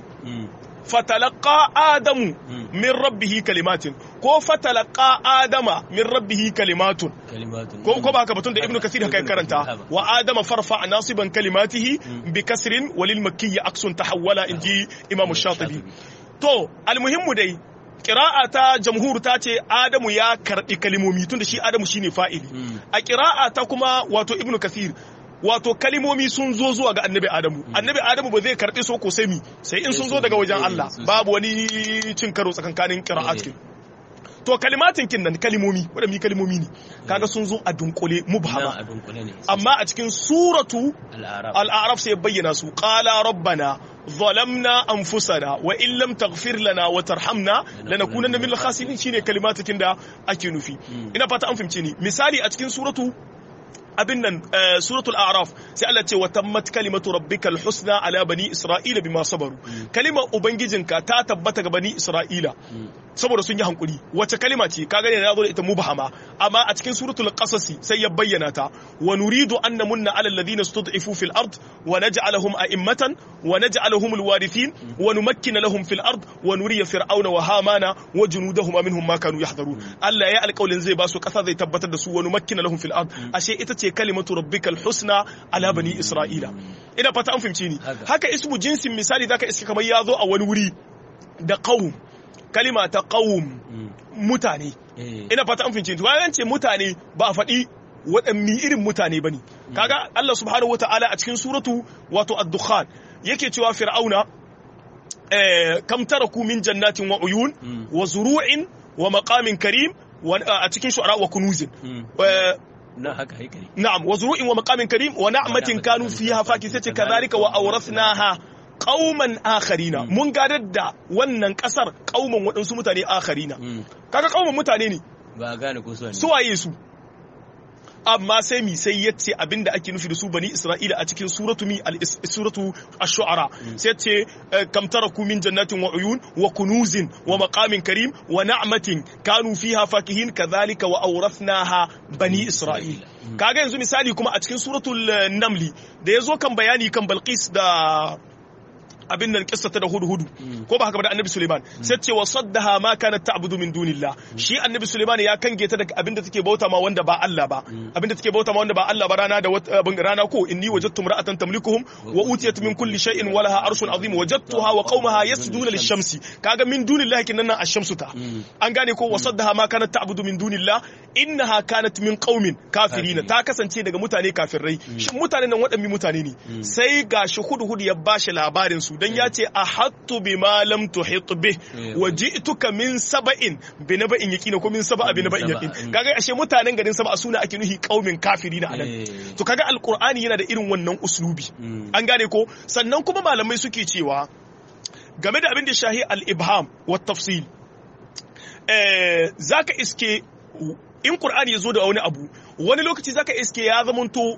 fatalaqa adamu min rabbihi kalimatin ko fatalaqa adama min rabbihi kalimatun ko ko ba haka batun da ibnu kasir haka karanta wa adama farfa nasiban kalimatihi bi kasrin walil makki aksun tahawwala inji imam shatibi to almuhimmu dai qira'a ta jamhur ta ce adamu ya karbi kalimomi tunda shi adamu shine fa'ili a qira'a ta kuma wato ibnu kasir wato kalimomi sun zo zuwa ga annabi adamu annabi adamu ba zai karɓi so ko sai mi sai in sun zo daga wajen Allah babu wani cin karo tsakankanin qira'at kin to kalimatin kin nan kalimomi wadannan kalimomi ne kaga sun zo a dunkule mubhama amma a cikin suratu al-a'raf sai bayyana su qala rabbana ظلمنا أنفسنا وإن لم تغفر لنا وترحمنا لنكونن من الخاسرين shine kalimatin da ake nufi ina fata an fahimce ni misali a cikin suratu abin nan suratul a'raf sai Allah ce wa tammat kalimatu rabbikal husna ala bani isra'ila bima sabaru kalimar ubangijinka ta tabbata ga bani isra'ila saboda sun yi hankuri wace kalima ce kaga ne na zo da ita mubhama amma a cikin suratul qasas sai ya bayyana ta wa nuridu an namunna ala alladhina stud'ifu fil ard wa naj'alahum a'immatan wa naj'alahum alwarithin wa numakkina lahum fil ard wa nuriya fir'auna wa hamana wa junudahum minhum ma kanu yahdharun Allah ya alƙawlin zai ba su ƙasa zai tabbatar da su wa numakkina lahum fil ard ashe ita ce kalimatu rabbikal husna ala bani isra'ila ina fata an fahimce ni haka ismu jinsin misali zaka iska kamar ya zo a wani wuri da qaum kalima ta qaum mutane ina fata an fahimce ni bayan ce mutane ba faɗi waɗanne irin mutane bane kaga Allah subhanahu wataala a cikin suratu wato ad-dukhan yake cewa fir'auna kam taraku min jannatin wa uyun wa zuru'in wa maqamin karim a cikin shu'ara wa kunuzin na haka haikali na'am wa zuru'in wa maqamin karim wa na'matin kanu fiha fakisati kadhalika wa awrathnaha qauman akharina mun gadar da wannan kasar qauman wadansu mutane akharina kaga qauman mutane ne ba gane ko su ne su waye su amma sai mi sai yace abinda ake nufi da su bani isra'ila a cikin suratu mi suratu ash-shu'ara sai yace kam taraku min jannatin wa uyun wa kunuzin wa maqamin karim wa na'matin kanu fiha fakihin kadhalika wa awrathnaha bani isra'il kaga yanzu misali kuma a cikin suratul namli da yazo kan bayani kan balqis da abin nan kissata da hudu-hudu ko ba haka ba da annabi Suleiman sai ce wa saddaha ma kanat ta'budu min dunillah shi annabi Suleiman ya kange ta daga abin da take bauta ma wanda ba Allah ba abin da take bauta ma wanda ba Allah ba rana da rana ko inni wajadtu imra'atan tamlikuhum wa utiyat min kulli shay'in wa laha arshun azim wajadtuha wa qaumaha yasjuduna lish-shamsi kaga min dunillah kin nan ash-shamsu ta an gane ko wa saddaha ma kanat ta'budu min dunillah innaha kanat min qaumin kafirin ta kasance daga mutane kafirai shin mutanen nan wadannan mutane ne sai gashi hudu-hudu ya bashi labarin su dan ya ce ahattu bima lam tuhit bih waji'tuka min saba'in bi naba'in yaqina ko min saba'a bi naba'in yaqin kaga ashe mutanen garin saba'a suna ake nuhi qaumin kafirina anan to kaga alqur'ani yana da irin wannan uslubi an gane ko sannan kuma malamai suke cewa game da abin da shahi al-ibham wa tafsil eh zaka iske in qur'ani yazo da wani abu wani lokaci zaka iske ya zamanto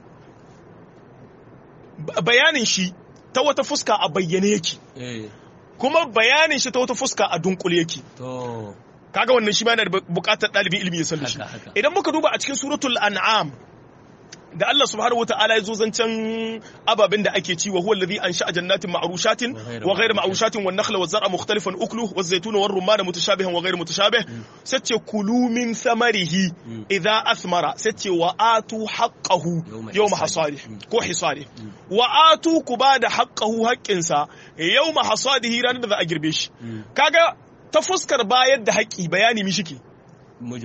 bayanin shi ta wata fuska a bayyane yake kuma bayanin shi ta wata fuska a dunkule yake kaga wannan shi ma yana da bukatar dalibin ilimi ya san da shi idan muka duba a cikin suratul an'am da Allah subhanahu wataala ya zo zancen ababen da ake ci wa huwa alladhi ansha'a jannatin ma'rushatin wa ghayr ma'rushatin wan nakhla waz zar'a mukhtalifan ukluhu waz zaytuna war rumman mutashabihan wa ghayr mutashabih sace kulu min thamarihi idha athmara sace wa atu haqqahu yawma hasadihi ko hisadihi wa atu kubada haqqahu haqqinsa yawma hasadihi ranar da za a girbe shi kaga ta fuskar bayar da haƙi bayani mi shike mujmali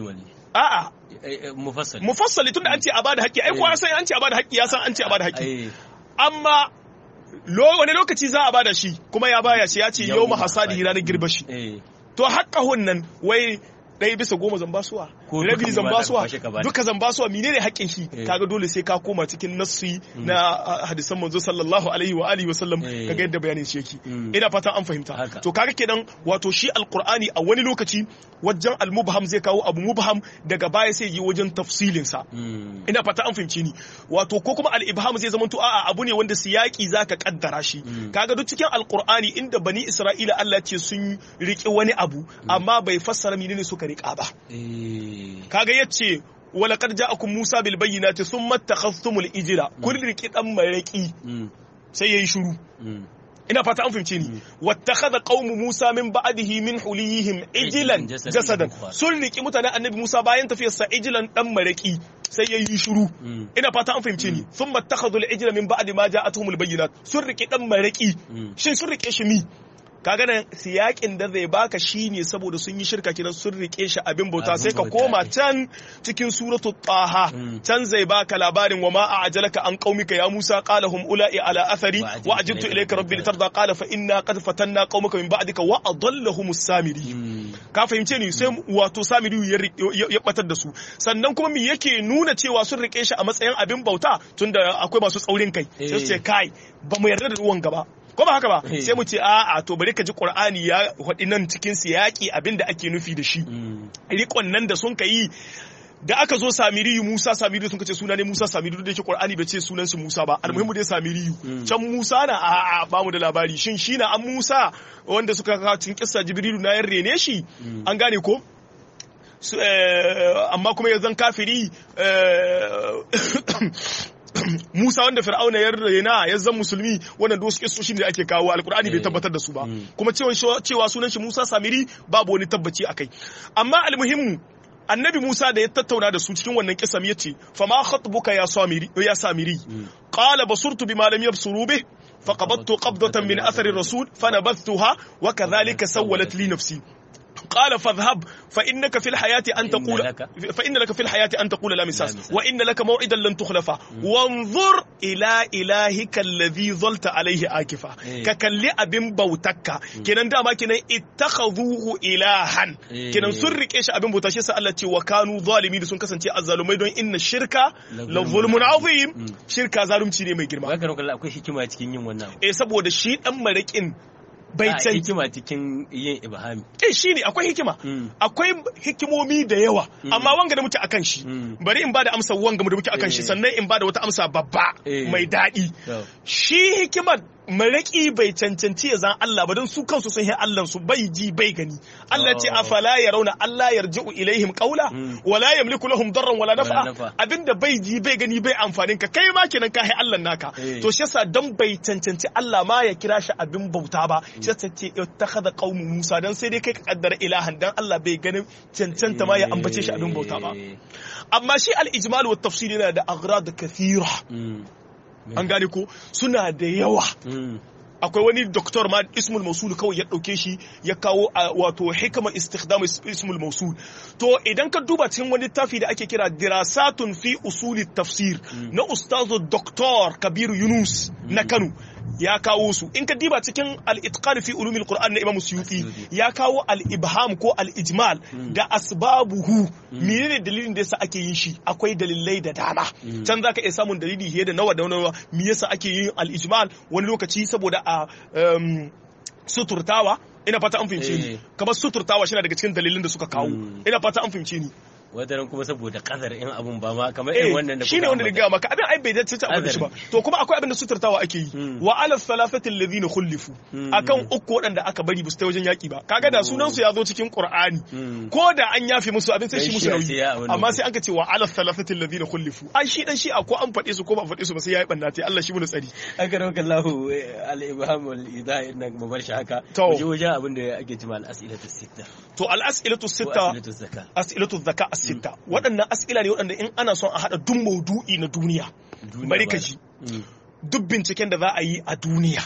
a'a mufassali mufassali tunda an ce a bada haƙƙi ai kowa sai an ce a bada haƙƙi ya san an ce a bada haƙƙi amma lo wani lokaci za a bada shi kuma ya baya shi ya ce yawma hasadi ranar girba shi to haƙƙahun nan wai ɗaya bisa goma zambasuwa rabi zambasuwa duka zambasuwa menene haƙƙin shi kaga dole sai ka koma cikin nassi na hadisan manzo sallallahu alaihi wa alihi wa sallam kaga yadda bayanin shi yake ina fatan an fahimta to kaga kenan wato shi alqur'ani a wani lokaci wajen almubham zai kawo abu mubham daga baya sai yi wajen tafsilin sa ina fata an fahimci ni wato ko kuma al-ibham zai zama to a'a abu ne wanda siyaki zaka kaddara shi kaga duk cikin alqur'ani inda bani isra'ila Allah ce sun riƙe wani abu amma bai fassara menene suka riƙa ba kaga yace wala qad ja'akum Musa bil bayyinati thumma takhastumul ijra kun riki dan maraki sai yayi shiru ina fata an fahimce ni wattakhadha qaumu Musa min ba'dihi min hulihim ijlan jasadan sun riki mutanen annabi Musa bayan tafiyar sa ijlan dan maraki sai yayi shiru ina fata an fahimce ni thumma takhadhu al ijla min ba'di ma ja'atuhumul bayyinat sun riki dan maraki shin sun rike shi mi kaga nan siyakin da zai baka shine saboda sun yi shirka kiran sun rike shi abin bauta sai ka koma can cikin suratul taha can zai baka labarin wa ma a'jalaka an qaumika ya Musa qala hum ula'i ala athari wa ajibtu ilayka rabbi litarda qala fa inna qad fatanna qaumaka min ba'dika wa adallahumus samiri ka fahimce ni sai wato samiri ya batar da su sannan kuma me yake nuna cewa sun rike shi a matsayin abin bauta tunda akwai masu tsaurin kai sai su ce kai ba mu yarda da ruwan gaba ko ba haka ba sai mu ce a'a to bari ka ji Qur'ani ya hadi nan cikin siyaki abinda ake nufi da shi rikon nan da sun kai da aka zo Samiriyu Musa Samiriyu sun kace suna ne Musa Samiriyu da yake Qur'ani bai ce sunan su Musa ba almuhimmu dai Samiriyu can Musa na a'a ba mu da labari shin shi na an Musa wanda suka kawo cikin kissa Jibrilu na yan rene shi an gane ko amma kuma yanzu kafiri Musa wanda Fir'auna ya rena ya zan musulmi wannan da wasu kissoshin da ake kawo alkur'ani bai tabbatar da su ba kuma cewa cewa sunan shi Musa Samiri babu wani tabbaci akai amma almuhimmu annabi Musa da ya tattauna da su cikin wannan kissam yace fa ma khatbuka ya samiri ya samiri qala basurtu bima lam yabsuru bih faqabattu qabdatan min athari rasul fanabathtuha wa kadhalika sawwalat li nafsi قال فاذهب فإنك في الحياة أن تقول فإن لك في الحياة أن تقول لا مساس وإن لك موعدا لن تخلفه وانظر إلى إلهك الذي ظلت عليه آكفا ككل أبن بوتك كنن داما كنن اتخذوه إلها كنن سرك إيش أبن بوتاشي سألتي وكانوا ظالمين سن كسنتي الظالمين دون إن الشرك لظلم عظيم شرك ظالم تشيني mai girma wannan kallon akwai hikima cikin yin wannan eh saboda shi dan marikin bai can hikima cikin yin ibhami eh shine akwai hikima akwai hikimomi da yawa amma wanga da muke akan shi bari in bada amsa wanga da muke akan shi sannan in bada wata amsa babba mai dadi shi hikimar maraki bai cancanci ya zan Allah ba don su kansu sun yi Allah su bai ji bai gani Allah ce afala yarawna Allah yarji'u ilaihim qawla wala yamliku lahum darran wala naf'a abinda bai ji bai gani bai amfanin ka kai ma kenan ka yi Allah naka to shi yasa dan bai cancanci Allah ma ya kira shi abin bauta ba shi yasa ce ittakhadha qaumu Musa dan sai dai kai ka kaddara ilahan dan Allah bai ganin cancanta ma ya ambace shi abin bauta ba amma shi al-ijmal wa tafsir yana da aghrad kathira an gane ko suna da yawa akwai wani doktor ma ismul mausul kawai ya dauke shi ya kawo wato hikama istikhdam ismul mausul to idan ka duba cikin wani tafi da ake kira dirasatun fi usuli tafsir na ustazu doktor Kabiru Yunus na Kano ya kawo su in ka diba cikin al-itqan fi ulumil qur'an na Imam Suyuti ya kawo al-ibham ko al-ijmal da asbabuhu menene dalilin da yasa ake yin shi akwai dalilai da dama can zaka iya samun dalili fiye da nawa da nawa me yasa ake yin al-ijmal wani lokaci saboda a suturtawa ina fata an fahimce ni kamar suturtawa shi na daga cikin dalilin da suka kawo ina fata an fahimce ni wadaran kuma saboda kadar in abun ba ma kamar irin wannan da shine wanda riga maka abin ai bai dace ta abin shi ba to kuma akwai abin da suturtawa ake yi wa ala thalathati alladhina khulifu akan uku wadanda aka bari bu su ta wajen yaki ba kaga da sunan su yazo cikin qur'ani ko da an yafe musu abin sai shi musu nauyi amma sai an ka ce wa ala thalathati alladhina khulifu ai shi dan shi ko an fade su ko ba fade su ba sai yayi banna tai Allah shi mu tsari akaraka Allah al-ibham wal idah inna mabar shi haka je wajen abin da ake cewa al-as'ilatu sitta to al-as'ilatu sitta as'ilatu zakka sita waɗannan as'ila ne waɗanda in ana son a haɗa duk maudu'i na duniya bari ka ji duk binciken da za a yi a duniya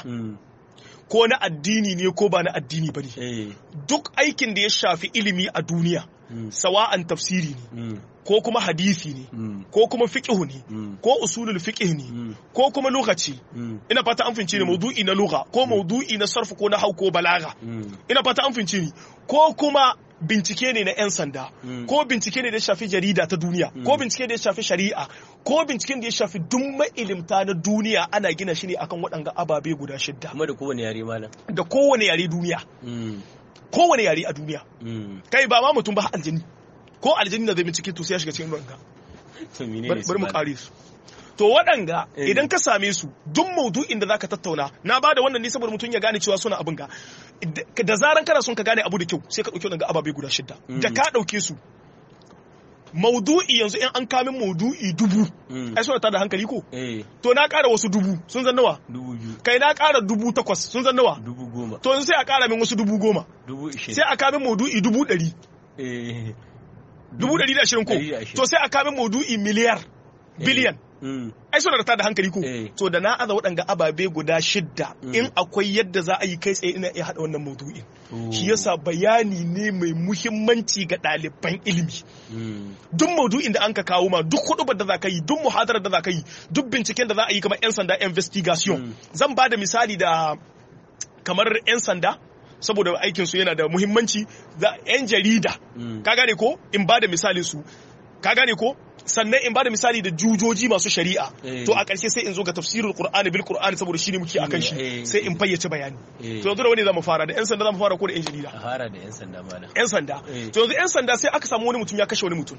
ko na addini ne ko ba na addini ba ne duk aikin da ya shafi ilimi a duniya sawa'an tafsiri ne ko kuma hadisi ne ko kuma fiqh ne ko usulul fiqh ne ko kuma lokaci ina fata an fince ne maudu'i na lugha ko maudu'i na sarf ko na hau ko balaga ina fata an fince ni ko kuma bincike ne na 'yan sanda ko bincike ne da ya shafi jarida ta duniya ko bincike da ya shafi shari'a ko binciken da ya shafi duk mailimta na duniya ana gina shi ne akan waɗanga ababe guda shidda kuma da kowane yare malam da kowane yare duniya kowane yare a duniya kai ba ma mutum ba aljini ko aljini da zai bincike to sai ya shiga cikin ranka bari mu kare su to waɗanga idan ka same su duk maudu'in da zaka tattauna na bada wannan ne saboda mutum ya gane cewa suna abin ga da zaran kana son ka gane abu da kyau sai ka dauki wannan ababe guda shidda da ka dauke su maudu'i yanzu in an kamin maudu'i dubu ai suna tada hankali ko to na ƙara wasu dubu sun zan nawa kai na ƙara dubu takwas sun zan nawa dubu goma to yanzu sai a ƙara min wasu dubu goma dubu ishirin sai a kamin maudu'i dubu ɗari dubu ɗari da ashirin ko to sai a kamin maudu'i miliyar biliyan ai suna da tada hankali ko to da na aza waɗanga ababe guda shidda in akwai yadda za a yi kai tsaye ina iya haɗa wannan maudu'in shi yasa bayani ne mai muhimmanci ga ɗaliban ilimi duk maudu'in da an ka kawo ma duk hudubar da za ka yi duk muhadarar da za ka yi duk binciken da za a yi kamar 'yan sanda investigation zan ba da misali da kamar 'yan sanda saboda aikinsu yana da muhimmanci da 'yan jarida ka gane ko in ba da misalin su ka gane ko sannan in bada misali da jujoji masu shari'a to a ƙarshe sai in zo ga tafsirul qur'ani bil qur'ani saboda shi ne muke akan shi sai in fayyace bayani to yanzu da wani zamu fara da yan sanda zamu fara ko da yan jarida a fara da yan sanda malam yan sanda to yanzu yan sanda sai aka samu wani mutum ya kashe wani mutum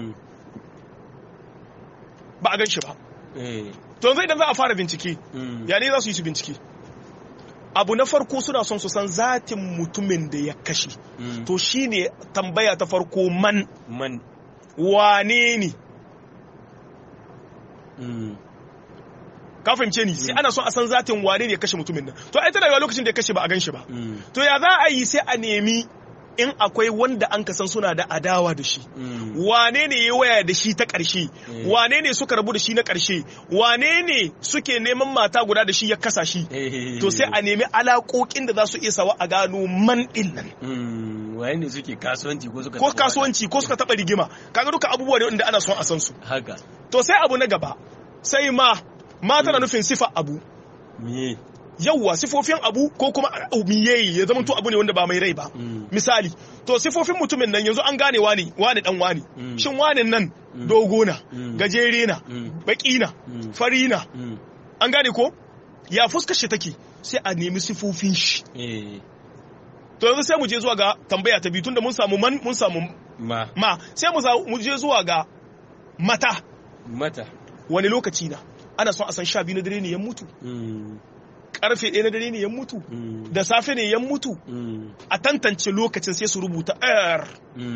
ba a gan shi ba to yanzu idan za a fara bincike ya ne za su yi su bincike abu na farko suna son su san zatin mutumin da ya kashe to shine tambaya ta farko man man wane ne ka fahimce ni sai ana so a san zatin wane ne ya kashe mutumin nan to ai tana yawa lokacin da ya kashe ba a gan shi ba to ya za a yi sai a nemi in akwai wanda an kasan suna da adawa da shi wane ne ya waya da shi ta ƙarshe wane ne suka rabu da shi na ƙarshe wane ne suke neman mata guda da shi ya kasa shi to sai a nemi alaƙoƙin da za su iya sawa a gano man ɗin nan wane ne suke kasuwanci ko suka ko kasuwanci ko suka taɓa rigima kaga duka abubuwa ne wanda ana son a san su haka to sai abu na gaba sai ma ma tana nufin sifa abu miye yawwa sifofin abu ko kuma miye ya zama to abu ne wanda ba mai rai ba misali to sifofin mutumin nan yanzu an gane wani wani dan wani shin wani nan dogo na gajere na baki na fari na an gane ko ya fuskar shi take sai a nemi sifofin shi to yanzu sai mu je zuwa ga tambaya ta biyu tunda mun samu man mun samu ma ma sai mu je zuwa ga mata mata wani lokaci na ana son a san sha biyu na dare ne ya mutu karfe ɗaya na dare ne ya mutu da safe ne ya mutu a tantance lokacin sai su rubuta er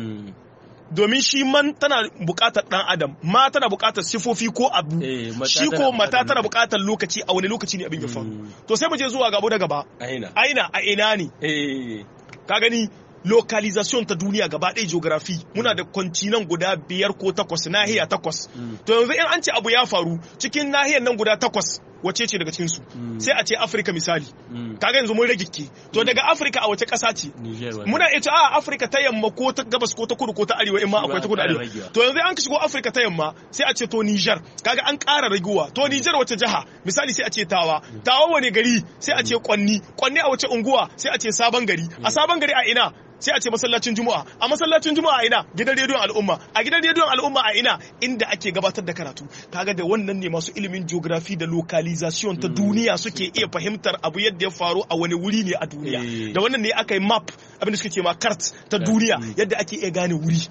domin shi man tana buƙatar ɗan adam ma tana buƙatar sifofi ko abu shi ko mata tana buƙatar lokaci a wani lokaci ne abin ya faru to sai mu je zuwa gaba da gaba aina aina a ina ne ka gani localization ta duniya gaba ɗaya geography muna da kontinan guda biyar ko takwas nahiya takwas to yanzu in an ce abu ya faru cikin nahiyar nan guda takwas wace ce daga cikinsu sai a ce Afirka misali kaga yanzu mun rage ke to daga Afirka a wace ƙasa ce muna iya ce a Afirka ta yamma ko ta gabas ko ta kudu ko ta arewa in ma akwai ta kudu arewa to yanzu an ka shigo Afirka ta yamma sai a ce to Niger kaga an ƙara raguwa to Niger wace jiha misali sai a ce Tawa Tawa wani gari sai a ce Kwanni Kwanni a wace unguwa sai a ce Sabon Gari a Sabon Gari a ina sai a ce masallacin juma'a a masallacin juma'a a ina gidan rediyon al'umma a gidan rediyon al'umma a ina inda ake gabatar da karatu kaga da wannan ne masu ilimin geography da localization ta duniya suke iya fahimtar abu yadda ya faru a wani wuri ne a duniya da wannan ne aka yi map abin da suke ce ma kart ta duniya yadda ake iya gane wuri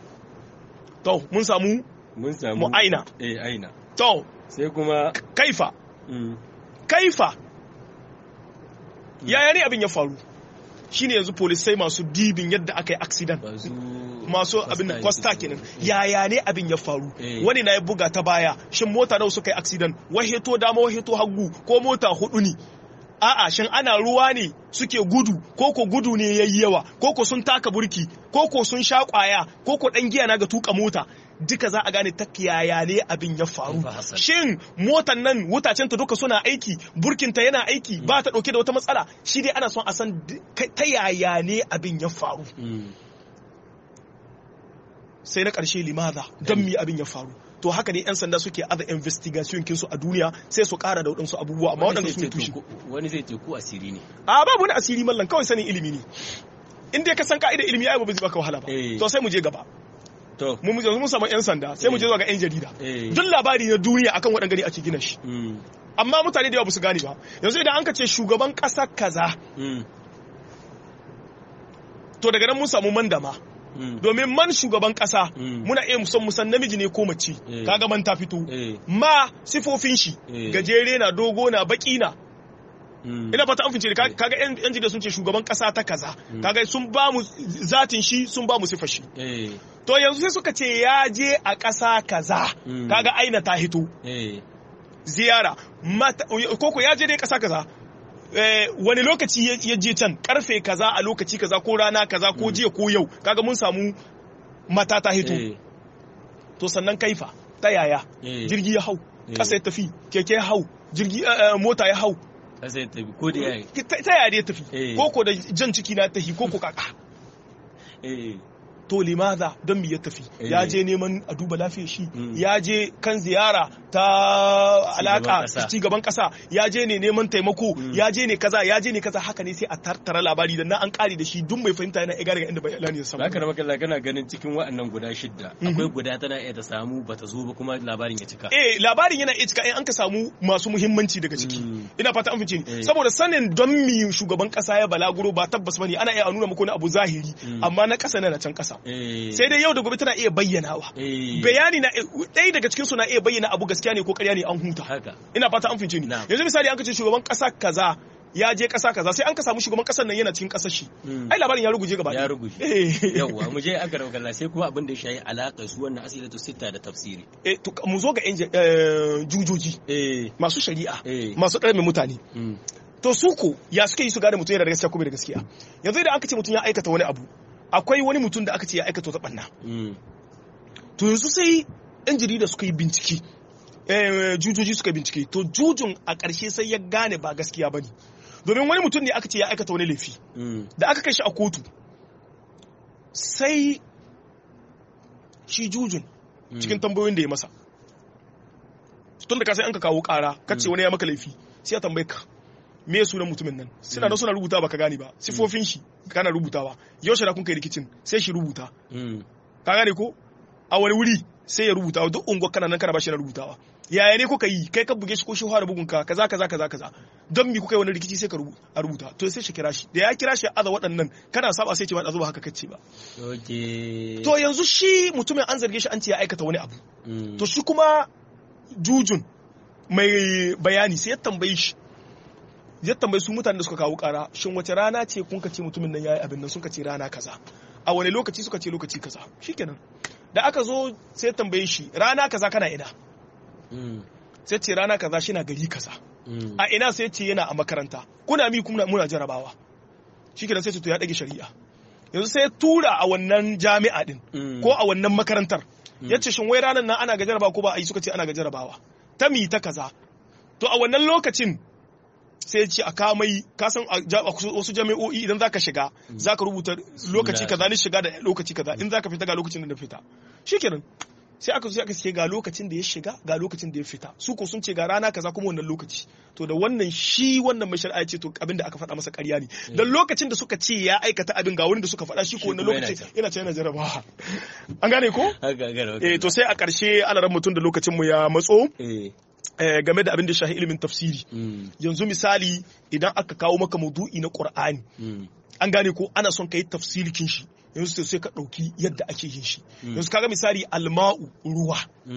to mun samu mun samu mu aina eh aina to sai kuma kaifa kaifa yaya ne abin ya faru shine yanzu polisai masu dibin yadda aka yi accident masu abin da kwasta kenan yaya ne abin ya faru wani na ya buga ta baya shin mota nawa suka yi accident waheto dama waheto hagu ko mota hudu ne a'a shin ana ruwa ne suke gudu ko ko gudu ne yayi yawa ko ko sun taka burki ko ko sun sha kwaya ko ko dan giya na ga tuka mota duka za a gane ta yaya ne abin ya faru shin motan nan wutacen ta duka suna aiki burkinta yana aiki ba ta dauke da wata matsala shi dai ana son a san ta yaya ne abin ya faru sai na ƙarshe limaza don mi abin ya faru. To haka ne 'yan sanda suke other investigation kinsu a duniya sai su ƙara da waɗansu abubuwa amma waɗanda su ne tushe. Wani zai ce ku asiri ne. A babu wani asiri mallan kawai sanin ilimi ne. In dai ka san ka'idar ilimi ai ba zai baka wahala ba. To sai mu je gaba. To mu mu mun samu 'yan sanda sai mu je zuwa ga 'yan jarida. Duk labari na duniya akan waɗanda gari ake gina shi. Amma mutane da yawa ba su gane ba. Yanzu idan an ka ce shugaban ƙasa kaza. To daga nan mun samu mandama. Domin man shugaban kasa muna iya musan musan namiji ne ko mace kaga man ta fito ma sifofin shi gajere na dogo na baki na ina fata an fince kaga yan jarida sun ce shugaban kasa ta kaza kaga sun ba mu zatin shi sun ba mu sifar shi to yanzu sai suka ce ya je a kasa kaza kaga aina ta hito ziyara koko ya je dai kasa kaza wani lokaci ya je can karfe kaza a lokaci kaza ko rana kaza ko jiya ko yau kaga mun samu mata ta hito to sannan kaifa ta yaya jirgi ya hau kasa ya tafi keke ya hau jirgi mota ya hau kasa ya tafi ko da yaya ta yaya ya tafi koko da jan ciki na tafi koko kaka to limaza don mi ya tafi ya je neman a duba lafiyar shi ya je kan ziyara ta alaka ci gaban kasa ya je ne neman taimako ya je ne kaza ya je ne kaza haka ne sai a tartara labari da na an kare da shi duk mai fahimta yana iya daga inda bayani ya samu haka da makalla kana ganin cikin waɗannan guda shidda akwai guda tana iya ta samu bata zo ba kuma labarin ya cika eh labarin yana iya cika in an ka samu masu muhimmanci daga ciki ina fata an fice ni saboda sanin don mi shugaban kasa ya balaguro ba tabbas bane ana iya nuna muku na abu zahiri amma na kasa na can kasa sai dai yau da gobe tana iya bayyanawa bayani na ɗaya daga cikin su na iya bayyana abu gaskiya ne ko ƙarya ne an huta ina fata an fince ni yanzu misali an kace shugaban ƙasa kaza ya je ƙasa kaza sai an ka samu shugaban ƙasar nan yana cikin ƙasar shi ai labarin ya ruguje gaba ya ruguje yawa mu je aka raukalla sai kuma abin da ya shayi alaƙar su wannan asilatu sitta da tafsiri eh to mu zo ga yan jujoji masu shari'a masu ɗarme mutane to su ko ya suke yi su gane mutum yana da gaskiya ko bai da gaskiya yanzu idan aka ce mutum ya aikata wani abu akwai wani mutum da aka ce ya aikata wata ɓanna to yanzu sai yan jarida suka yi bincike jujoji suka yi bincike to jujun a ƙarshe sai ya gane ba gaskiya ba ne domin wani mutum ne aka ce ya aikata wani laifi da aka kai shi a kotu sai shi jujun cikin tambayoyin da ya masa tun da ka sai an ka kawo ƙara kace wani ya maka laifi sai ya tambaye ka me sunan mutumin nan suna da suna rubuta baka gane ba sifofin shi kana rubutawa yau shi da kun kai rikicin sai shi rubuta ka gane ko a wani wuri sai ya rubuta duk unguwar kana nan kana bashi na rubutawa yaya ne kuka yi kai ka buge shi ko shi fara bugun ka kaza kaza kaza kaza don mi kuka yi wani rikici sai ka rubuta to sai shi kira shi da ya kira shi aza waɗannan kana saba sai ce ba zuba haka kace ba to yanzu shi mutumin an zarge shi an ce ya aikata wani abu to shi kuma jujun mai bayani sai ya tambaye shi ya tambayi su mutanen da suka kawo kara shin wace rana ce kun ka ce mutumin nan yayi abin nan sun ka ce rana kaza a wani lokaci suka ce lokaci kaza shikenan da aka zo sai ya tambaye shi rana kaza kana ina sai ce rana kaza shi na gari kaza a ina sai ce yana a makaranta kuna mi kuma muna jarabawa shikenan sai to ya dage shari'a yanzu sai tura a wannan jami'a din ko a wannan makarantar yace shin wai ranan nan ana ga jarabawa ko ba a yi suka ce ana ga jarabawa ta mi ta kaza to a wannan lokacin sai ce a kamai kasan wasu jami'o'i idan zaka shiga zaka rubuta lokaci kaza ne shiga da lokaci kaza in zaka fita ga lokacin da na fita shikenan sai aka zo aka ce ga lokacin da ya shiga ga lokacin da ya fita su ko sun ce ga rana kaza kuma wannan lokaci to da wannan shi wannan mai shari'a ce to abin da aka faɗa masa ƙarya ne dan lokacin da suka ce ya aikata abin ga wani da suka faɗa shi ko wannan lokaci yana ce yana jarabawa an gane ko eh to sai a ƙarshe alaran mutum da lokacin mu ya matso game da abin da shahi ilimin tafsiri yanzu misali idan aka kawo maka maudu'i na Qur'ani an gane ko ana son kai tafsirikin shi yanzu sai ka dauki yadda ake yin shi yanzu kaga misali alma'u ruwa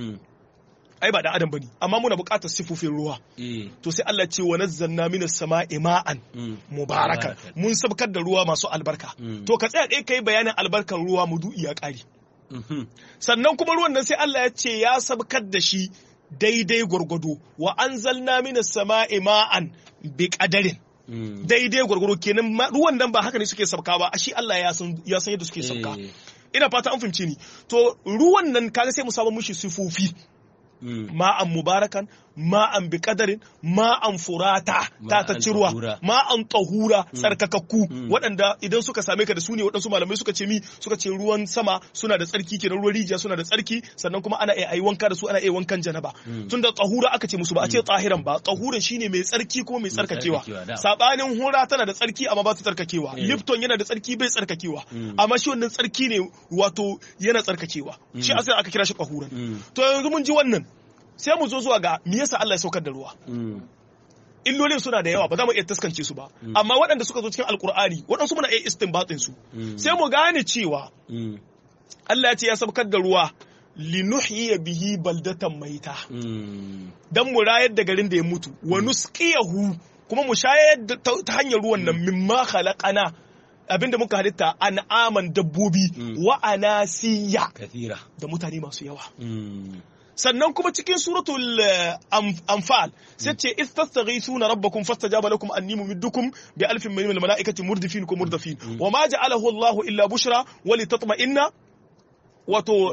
ai ba da adam bane amma muna buƙatar sifofin ruwa to sai Allah ce wa nazzalna minas sama'i ma'an mubarakan mun sabkar da ruwa masu albarka to ka tsaya kai kai bayanin albarkan ruwa maudu'i ya kare sannan kuma ruwan nan sai Allah ya ce ya sabkar da shi daidai gwargwado wa anzalna minas sama'i ma'an bi qadarin daidai gwargwado kenan ruwan nan ba haka ne suke sabka ba shi Allah ya san ya san yadda suke sabka ina fata an fahimce ni to ruwan nan kaga sai mu saba mushi sifofi ma'an mubarakan ma'an bi qadarin ma'an furata ta ta cirwa ma'an tahura tsarkakakku waɗanda idan suka same ka da su ne waɗansu malamai suka ce mi suka ce ruwan sama suna da tsarki kenan ruwan rijiya suna da tsarki sannan kuma ana iya ayi wanka da su ana iya wankan janaba tunda tahura aka ce musu ba a ce tahiran ba tahuran shine mai tsarki kuma mai tsarkakewa sabanin hura tana da tsarki amma ba ta tsarkakewa lipton yana da tsarki bai tsarkakewa amma shi wannan tsarki ne wato yana tsarkakewa shi asali aka kira shi tahuran to yanzu mun ji wannan sai mu zo zuwa ga me yasa Allah ya saukar da ruwa illolin suna da yawa ba za mu iya taskance su ba amma waɗanda suka zo cikin alkur'ani waɗansu muna iya istinbatin su sai mu gane cewa Allah ya ce ya saukar da ruwa linuhyiya bihi baldatan maita dan mu rayar da garin da ya mutu wa nusqiyahu kuma mu shayar ta hanyar ruwan nan mimma khalaqana abinda muka halitta an'aman dabbobi wa anasiya kathira da mutane masu yawa sannan kuma cikin suratul anfal sai ce istastaghithuna rabbakum fastajaba lakum anni mumiddukum bi alfin min al malaikati murdifin kum murdifin wa ma ja'alahu Allahu illa bushra wa litatma'inna wato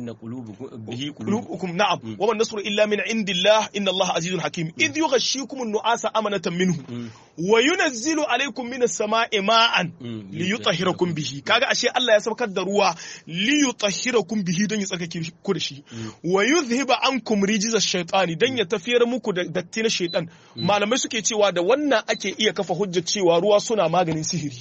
qulubukum na'am wa man nasru illa min indillah inna Allaha azizun hakim idh yughashshikum an-nu'asa amanatan minhu wa yunazzilu alaykum minas sama'i ma'an liyutahhirakum bihi kaga ashe Allah ya saukar da ruwa liyutahhirakum bihi don ya tsarkake ku da shi wa yuzhiba ankum rijza ash-shaytani dan ya tafiyar muku da datti na shaytan malamai suke cewa da wannan ake iya kafa hujjar cewa ruwa suna maganin sihiri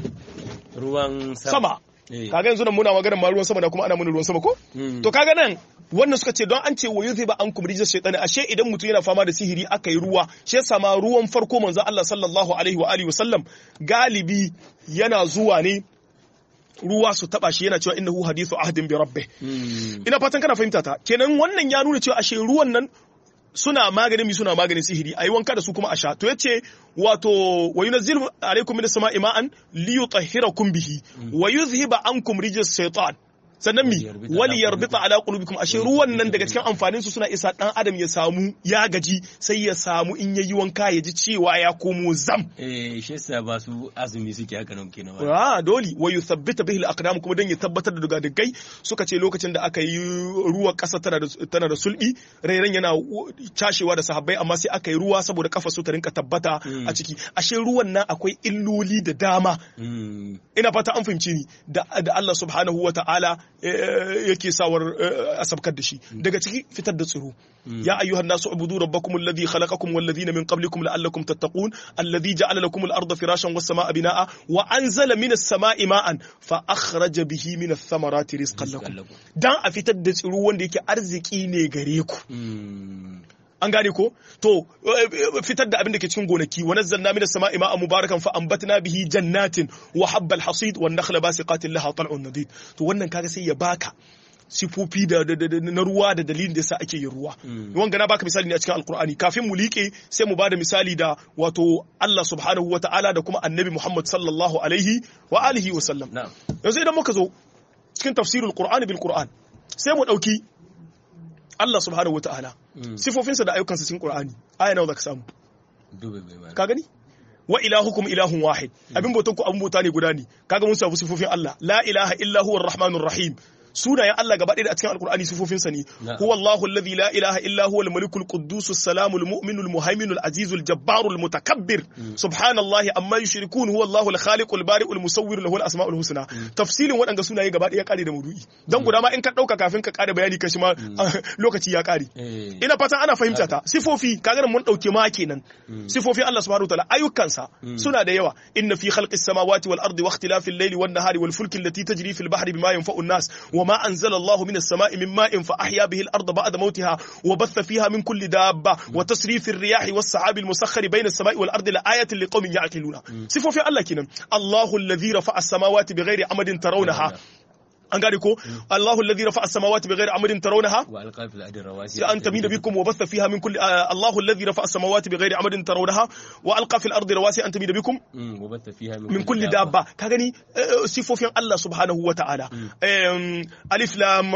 ruwan sama kaga yanzu nan muna maganar ma ruwan sama da kuma ana mana ruwan sama ko to kaga nan wannan suka ce don an ce wa yuzhiba ankum rijza shaytani ashe idan mutum yana fama da sihiri aka yi ruwa shi yasa ma ruwan farko manzo Allah sallallahu alaihi wa alihi wasallam galibi yana zuwa ne ruwa su taba shi yana cewa innahu hadithu ahdin bi rabbih ina fatan kana fahimta ta kenan wannan ya nuna cewa ashe ruwan nan suna maganin mi suna maganin sihiri ayi wanka da su kuma a sha to yace wato wa yunazzilu alaykum minas sama'i ma'an liyutahhirakum bihi wa yuzhiba ankum rijzas shaytan sannan mi wali yarbita ala qulubikum ashe ruwan nan daga cikin amfanin su suna isa dan adam ya samu ya gaji sai ya samu in yayi wanka ya ji cewa ya komo zam eh shi yasa ba su azumi suke haka nan kenan ah dole wa yuthabbita bihi al-aqdam kuma dan ya tabbatar da daga dagai suka ce lokacin da aka yi ruwan kasa tana da tana da sulbi rairan yana cashewa da sahabbai amma sai aka yi ruwa saboda kafa su ta rinka tabbata a ciki ashe ruwan nan akwai illoli da dama ina fata an fahimci ni da Allah subhanahu wataala yake sawar a sabkar da shi daga ciki fitar da tsiro ya ayyuhan nasu ubudu rabbakum alladhi khalaqakum wal ladina min qablikum la'allakum tattaqun alladhi ja'ala lakum al-ardha firashan was samaa binaa wa anzala minas samaa'i ma'an fa akhraja bihi minath thamarati rizqan lakum dan a fitar da tsiro wanda yake arziki ne gare ku an gane ko to fitar da abin da ke cikin gonaki wa nazzalna minas sama'i ma'an mubarakan fa anbatna bihi jannatin wa habbal hasid wan nakhla basiqatin laha tal'un nadid to wannan kaga sai ya baka sifofi da na ruwa da dalilin da yasa ake yin ruwa wanga na baka misali ne a cikin alqur'ani kafin mu liƙe sai mu bada misali da wato Allah subhanahu wata'ala da kuma annabi Muhammad sallallahu alaihi wa alihi wa sallam yanzu idan muka zo cikin tafsirul qur'ani bil qur'an sai mu dauki Allah subhanahu wa ta'ala sifofinsa da ayyukansa cikin Qur'ani aya nawa zaka samu ka gani wa ilahukum ilahun wahid abin bautan ku abin bauta ne guda ne kaga mun samu sifofin Allah la ilaha illa huwa arrahmanur rahim sunayen Allah gaba ɗaya a cikin alkur'ani sifofinsa ne huwa Allahu alladhi la ilaha illa huwa al-malikul quddus as-salamul mu'minul muhaiminul azizul jabbarul mutakabbir subhanallahi amma yushrikun huwa Allahu al-khaliqul bari'ul musawwir lahu al-asma'ul husna tafsilin waɗanga sunaye gaba ɗaya kare da maudu'i dan guda ma in ka dauka kafin ka kare bayani kan shi ma lokaci ya kare ina fatan ana fahimta ta sifofi kaga mun dauke ma kenan sifofi Allah subhanahu wa ta'ala ayyukansa suna da yawa inna fi khalqis samawati wal ardi wa ikhtilafil layli wan nahari wal fulki allati tajri fil bahri bima yanfa'u an-nas وما أنزل الله من السماء من ماء فأحيا به الأرض بعد موتها وبث فيها من كل دابة وتصريف الرياح والسحاب المسخر بين السماء والأرض لآية لقوم يعقلون صفوا في الله كنا الله الذي رفع السماوات بغير عمد ترونها an gane ko Allahu alladhi rafa'a as-samawati bighairi amadin tarawnaha wa alqa fil ardi rawasiya an tamida bikum wa batha fiha min kulli Allahu alladhi rafa'a as-samawati bighairi amadin tarawnaha wa alqa fil ardi rawasiya an tamida bikum wa batha fiha min kulli dabba ka gani sifofin Allah subhanahu wa ta'ala alif lam ra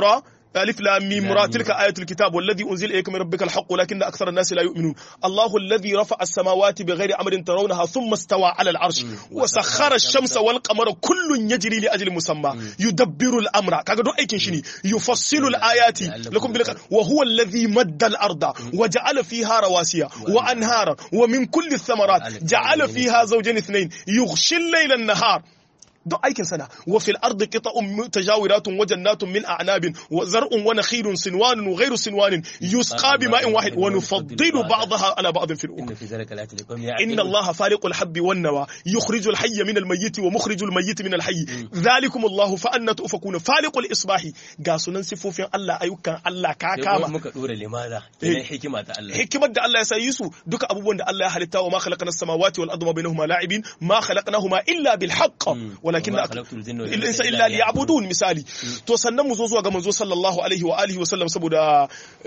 ألف لام ميم را تلك آية الكتاب والذي أنزل إليك من ربك الحق ولكن أكثر الناس لا يؤمنون الله الذي رفع السماوات بغير أمر ترونها ثم استوى على العرش وسخر الشمس والقمر كل يجري لأجل مسمى يدبر الأمر كاغا دو أيكين شيني يفصل الآيات لكم بالك وهو الذي مد الأرض وجعل فيها رواسي وأنهارا ومن كل الثمرات جعل فيها زوجين اثنين يغشي الليل النهار دو aikin sana wa fil ardi qita'un mutajawiratun wa jannatun min a'nabin wa zar'un wa nakhilun sinwanun wa ghayru sinwanin yusqa bima'in wahid wa nufaddilu ba'daha ala ba'din fil ukhra inna allaha faliqul habbi wan nawa yukhrijul hayya min al mayyit wa mukhrijul mayyit min al hayy dhalikum allahu fa anna tufakuna faliqul isbahi ga sunan sifofin Allah ayyukan Allah ka kama muka dora limada kenan hikima ta Allah hikimar da Allah ya sayi su duka abubuwan da Allah ya halitta wa ma khalaqnas samawati wal arda bainahuma la'ibin ma khalaqnahuma illa bil haqq walakin al-insa illa liya'budun misali to sannan mu zo zuwa ga manzo sallallahu alaihi wa alihi wa sallam saboda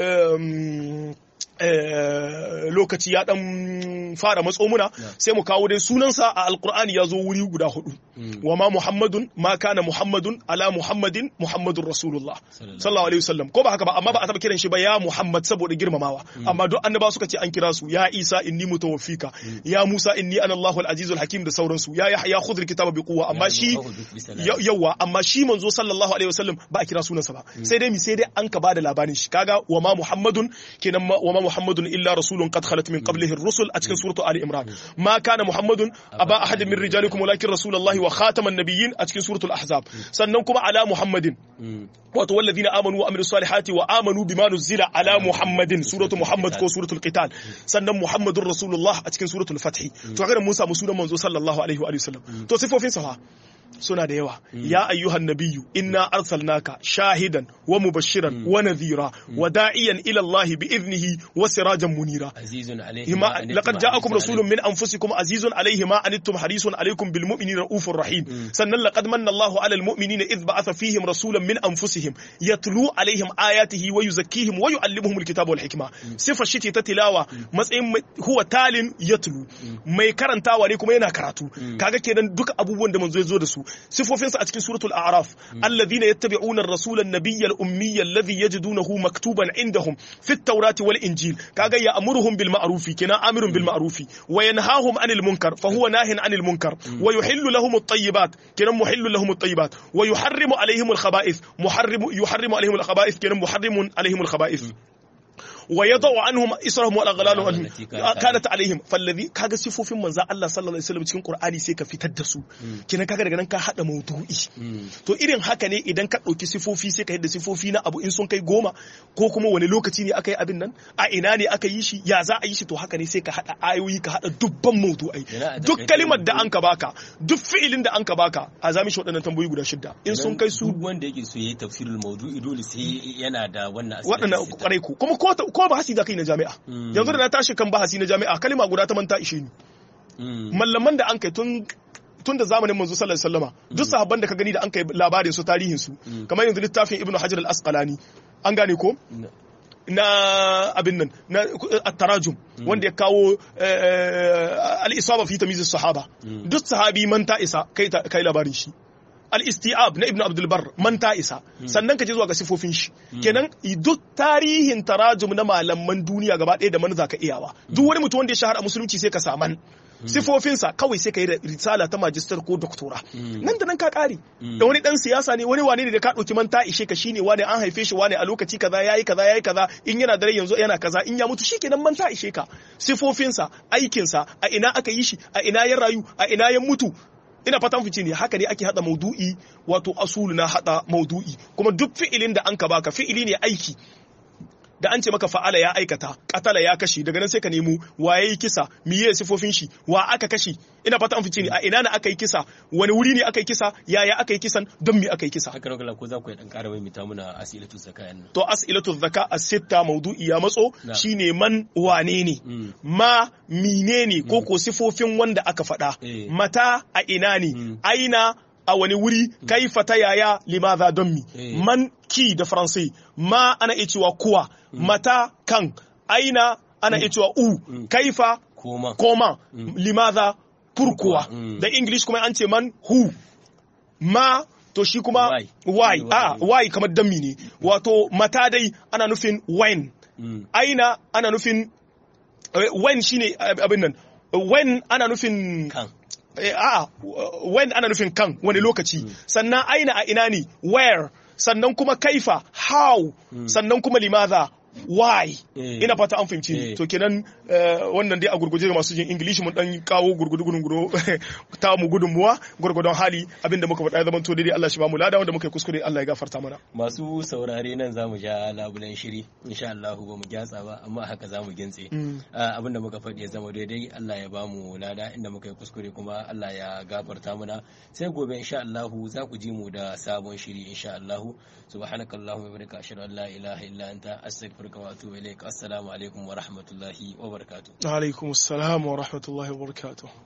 lokaci ya dan fara matso muna sai mu kawo dai sunansa a alqur'ani ya zo wuri guda hudu wa ma muhammadun ma kana muhammadun ala muhammadin muhammadur rasulullah sallallahu alaihi wasallam ko ba haka ba amma ba a taba kiran shi ba ya muhammad saboda girmamawa amma duk annaba suka ce an kira su ya isa inni mutawaffika ya musa inni ana allahul azizul hakim da sauransu ya yahya khudh kitaba bi quwwa amma shi yawa amma shi manzo sallallahu alaihi wasallam ba a kira sunansa ba sai dai mi sai dai an ka bada labarin shi kaga wa ma muhammadun kenan wa ma muhammadun illa rasulun qad khalat min qablihi ar-rusul a cikin suratu ali imran ma kana muhammadun aba ahadin min rijalikum walakin rasulullahi wa khataman nabiyyin a cikin suratul ahzab sannan kuma ala muhammadin wato walladhina amanu wa amilus salihati wa amanu bima nuzila ala muhammadin suratu muhammad ko suratul qital sannan muhammadur rasulullah a cikin suratul fath to kaga mun samu sunan manzo sallallahu alaihi wa sallam to sifofin sa suna da yawa ya ayyuhan nabiyyu inna arsalnaka shahidan wa mubashiran wa nadhira wa da'iyan ila Allah bi idnihi wa sirajan munira azizun alayhi laqad ja'akum rasulun min anfusikum azizun alayhi ma anittum harisun alaykum bil mu'minina raufur rahim sannan laqad manna Allahu 'alal mu'minina idh ba'atha fihim rasulan min anfusihim yatlu alayhim ayatihi wa yuzakkihim wa yu'allimuhum al-kitaba wal hikma sifa shi ta tilawa matsayin huwa talin yatlu mai karantawa ne kuma yana karatu kaga kenan duka abubuwan da manzo ya zo da su sifofinsa a cikin suratul a'raf alladhina yattabi'una ar-rasula an-nabiyya al-ummiyya alladhi yajidunahu maktuban indahum fit tawrati wal injil kaga ya'muruhum bil ma'rufi kana amirun bil ma'rufi wa yanhahum 'anil munkar fa huwa nahin 'anil munkar wa yuhillu lahum at-tayyibat kana muhillu lahum at-tayyibat wa yuharrimu 'alayhim al-khaba'ith muharrimu yuharrimu 'alayhim al-khaba'ith kana muharrimun 'alayhim al-khaba'ith ويضع عنهم إسرهم والأغلال عنهم كانت عليهم فالذي كاغا صفوفين منزا الله صلى الله عليه وسلم cikin Qur'ani sai ka fitar da su kina kaga daga nan ka hada maudu'i to irin haka ne idan ka dauki sifofi sai ka hada sifofi na abu in sun kai goma ko kuma wani lokaci ne aka yi abin nan a ina ne aka yi shi ya za a yi shi to haka ne sai ka hada ayoyi ka hada dubban maudu'ai duk kalimar da an ka baka duk fi'ilin da an ka baka a zami shi waɗannan tambayoyi guda shida in sun kai su wanda yake so yayi tafsirul maudu'i dole sai yana da wannan waɗannan kwarai ku kuma ko ko bahasi da kai na jami'a yanzu da na tashi kan bahasi na jami'a kalima guda ta manta ishe ni mallaman da an kai tun tun da zamanin manzo sallallahu alaihi wasallama duk sahabban da ka gani da an kai labarin su tarihin su kamar yanzu littafin ibnu hajar al-asqalani an gane ko na abin nan na at-tarajum wanda ya kawo al-isaba fi tamyiz as-sahaba duk sahabi manta isa kai kai labarin shi al-isti'ab na ibn abdul bar man ta isa sannan ka je zuwa ga sifofin shi kenan duk tarihin tarajum na malaman duniya gaba ɗaya da man zaka iyawa duk wani mutum wanda ya shahara musulunci sai ka saman sifofinsa kawai sai ka yi risala ta majistar ko doktora nan da nan ka kare da wani dan siyasa ne wani wane ne da ka dauki man ta ishe ka shine wane an haife shi wane a lokaci kaza yayi kaza yayi kaza in yana da rai yanzu yana kaza in ya mutu shikenan man ta ishe ka sifofinsa aikinsa a ina aka yi shi a ina ya rayu a ina ya mutu ina fatan fice ne haka ne ake hada maudu'i wato asulu na hada maudu'i kuma duk fi'ilin da an ka baka fi'ili ne aiki da an ce maka fa'ala ya aikata qatala ya kashi daga nan sai ka nemo waye yi kisa miye sifofin shi wa aka kashi ina fatan fice ne a ina ne aka yi kisa wani wuri ne aka yi kisa yaya aka yi kisan don me aka yi kisa haka ne ko za ku dan ƙara mai mita muna asilatu zakayan to asilatu zaka as-sitta maudu'i ya matso shine man wane ne ma menene ko ko sifofin wanda aka faɗa mata a ina ne aina a wani wuri kaifa ta yaya limadha don mi man ki da faransai ma ana iya cewa kuwa mata kan aina ana iya cewa u kaifa koma koma limadha pourquoi da english kuma an ce man who ma to shi kuma Why. why Why. a why kamar dammi ne wato mata dai ana nufin when Mm. aina ana nufin eh, when shine abin nan when ana nufin Kan. Eh, a'a when ana nufin kan wani lokaci sannan aina a ina ne where sannan kuma kaifa how sannan kuma limadha why Eh. ina fata an fahimci ni. Eh. to kenan eh, wannan dai a gurguje ga masu jin English mun dan kawo gurgudu gurgudu ta mu gudunmuwa gurgudun hali abinda muka faɗa ya zama to daidai Allah shi ba mu lada wanda muka yi kuskure Allah ya gafarta mana Masu saurare nan za mu ja labulen shiri insha Allah ba mu gyatsa ba amma haka za mu gintse. Ah, abinda muka faɗi ya zama daidai Allah ya ba mu lada inda muka yi kuskure kuma Allah ya gafarta mana sai gobe insha Allah za ku ji mu da sabon shiri insha Allah subhanakallahumma wa bihamdika ashhadu an la ilaha illa anta astaghfiruka wa atubu ilaik assalamu alaikum wa rahmatullahi wa barakatuh. alaikum assalam wa rahmatullahi wa barakatuh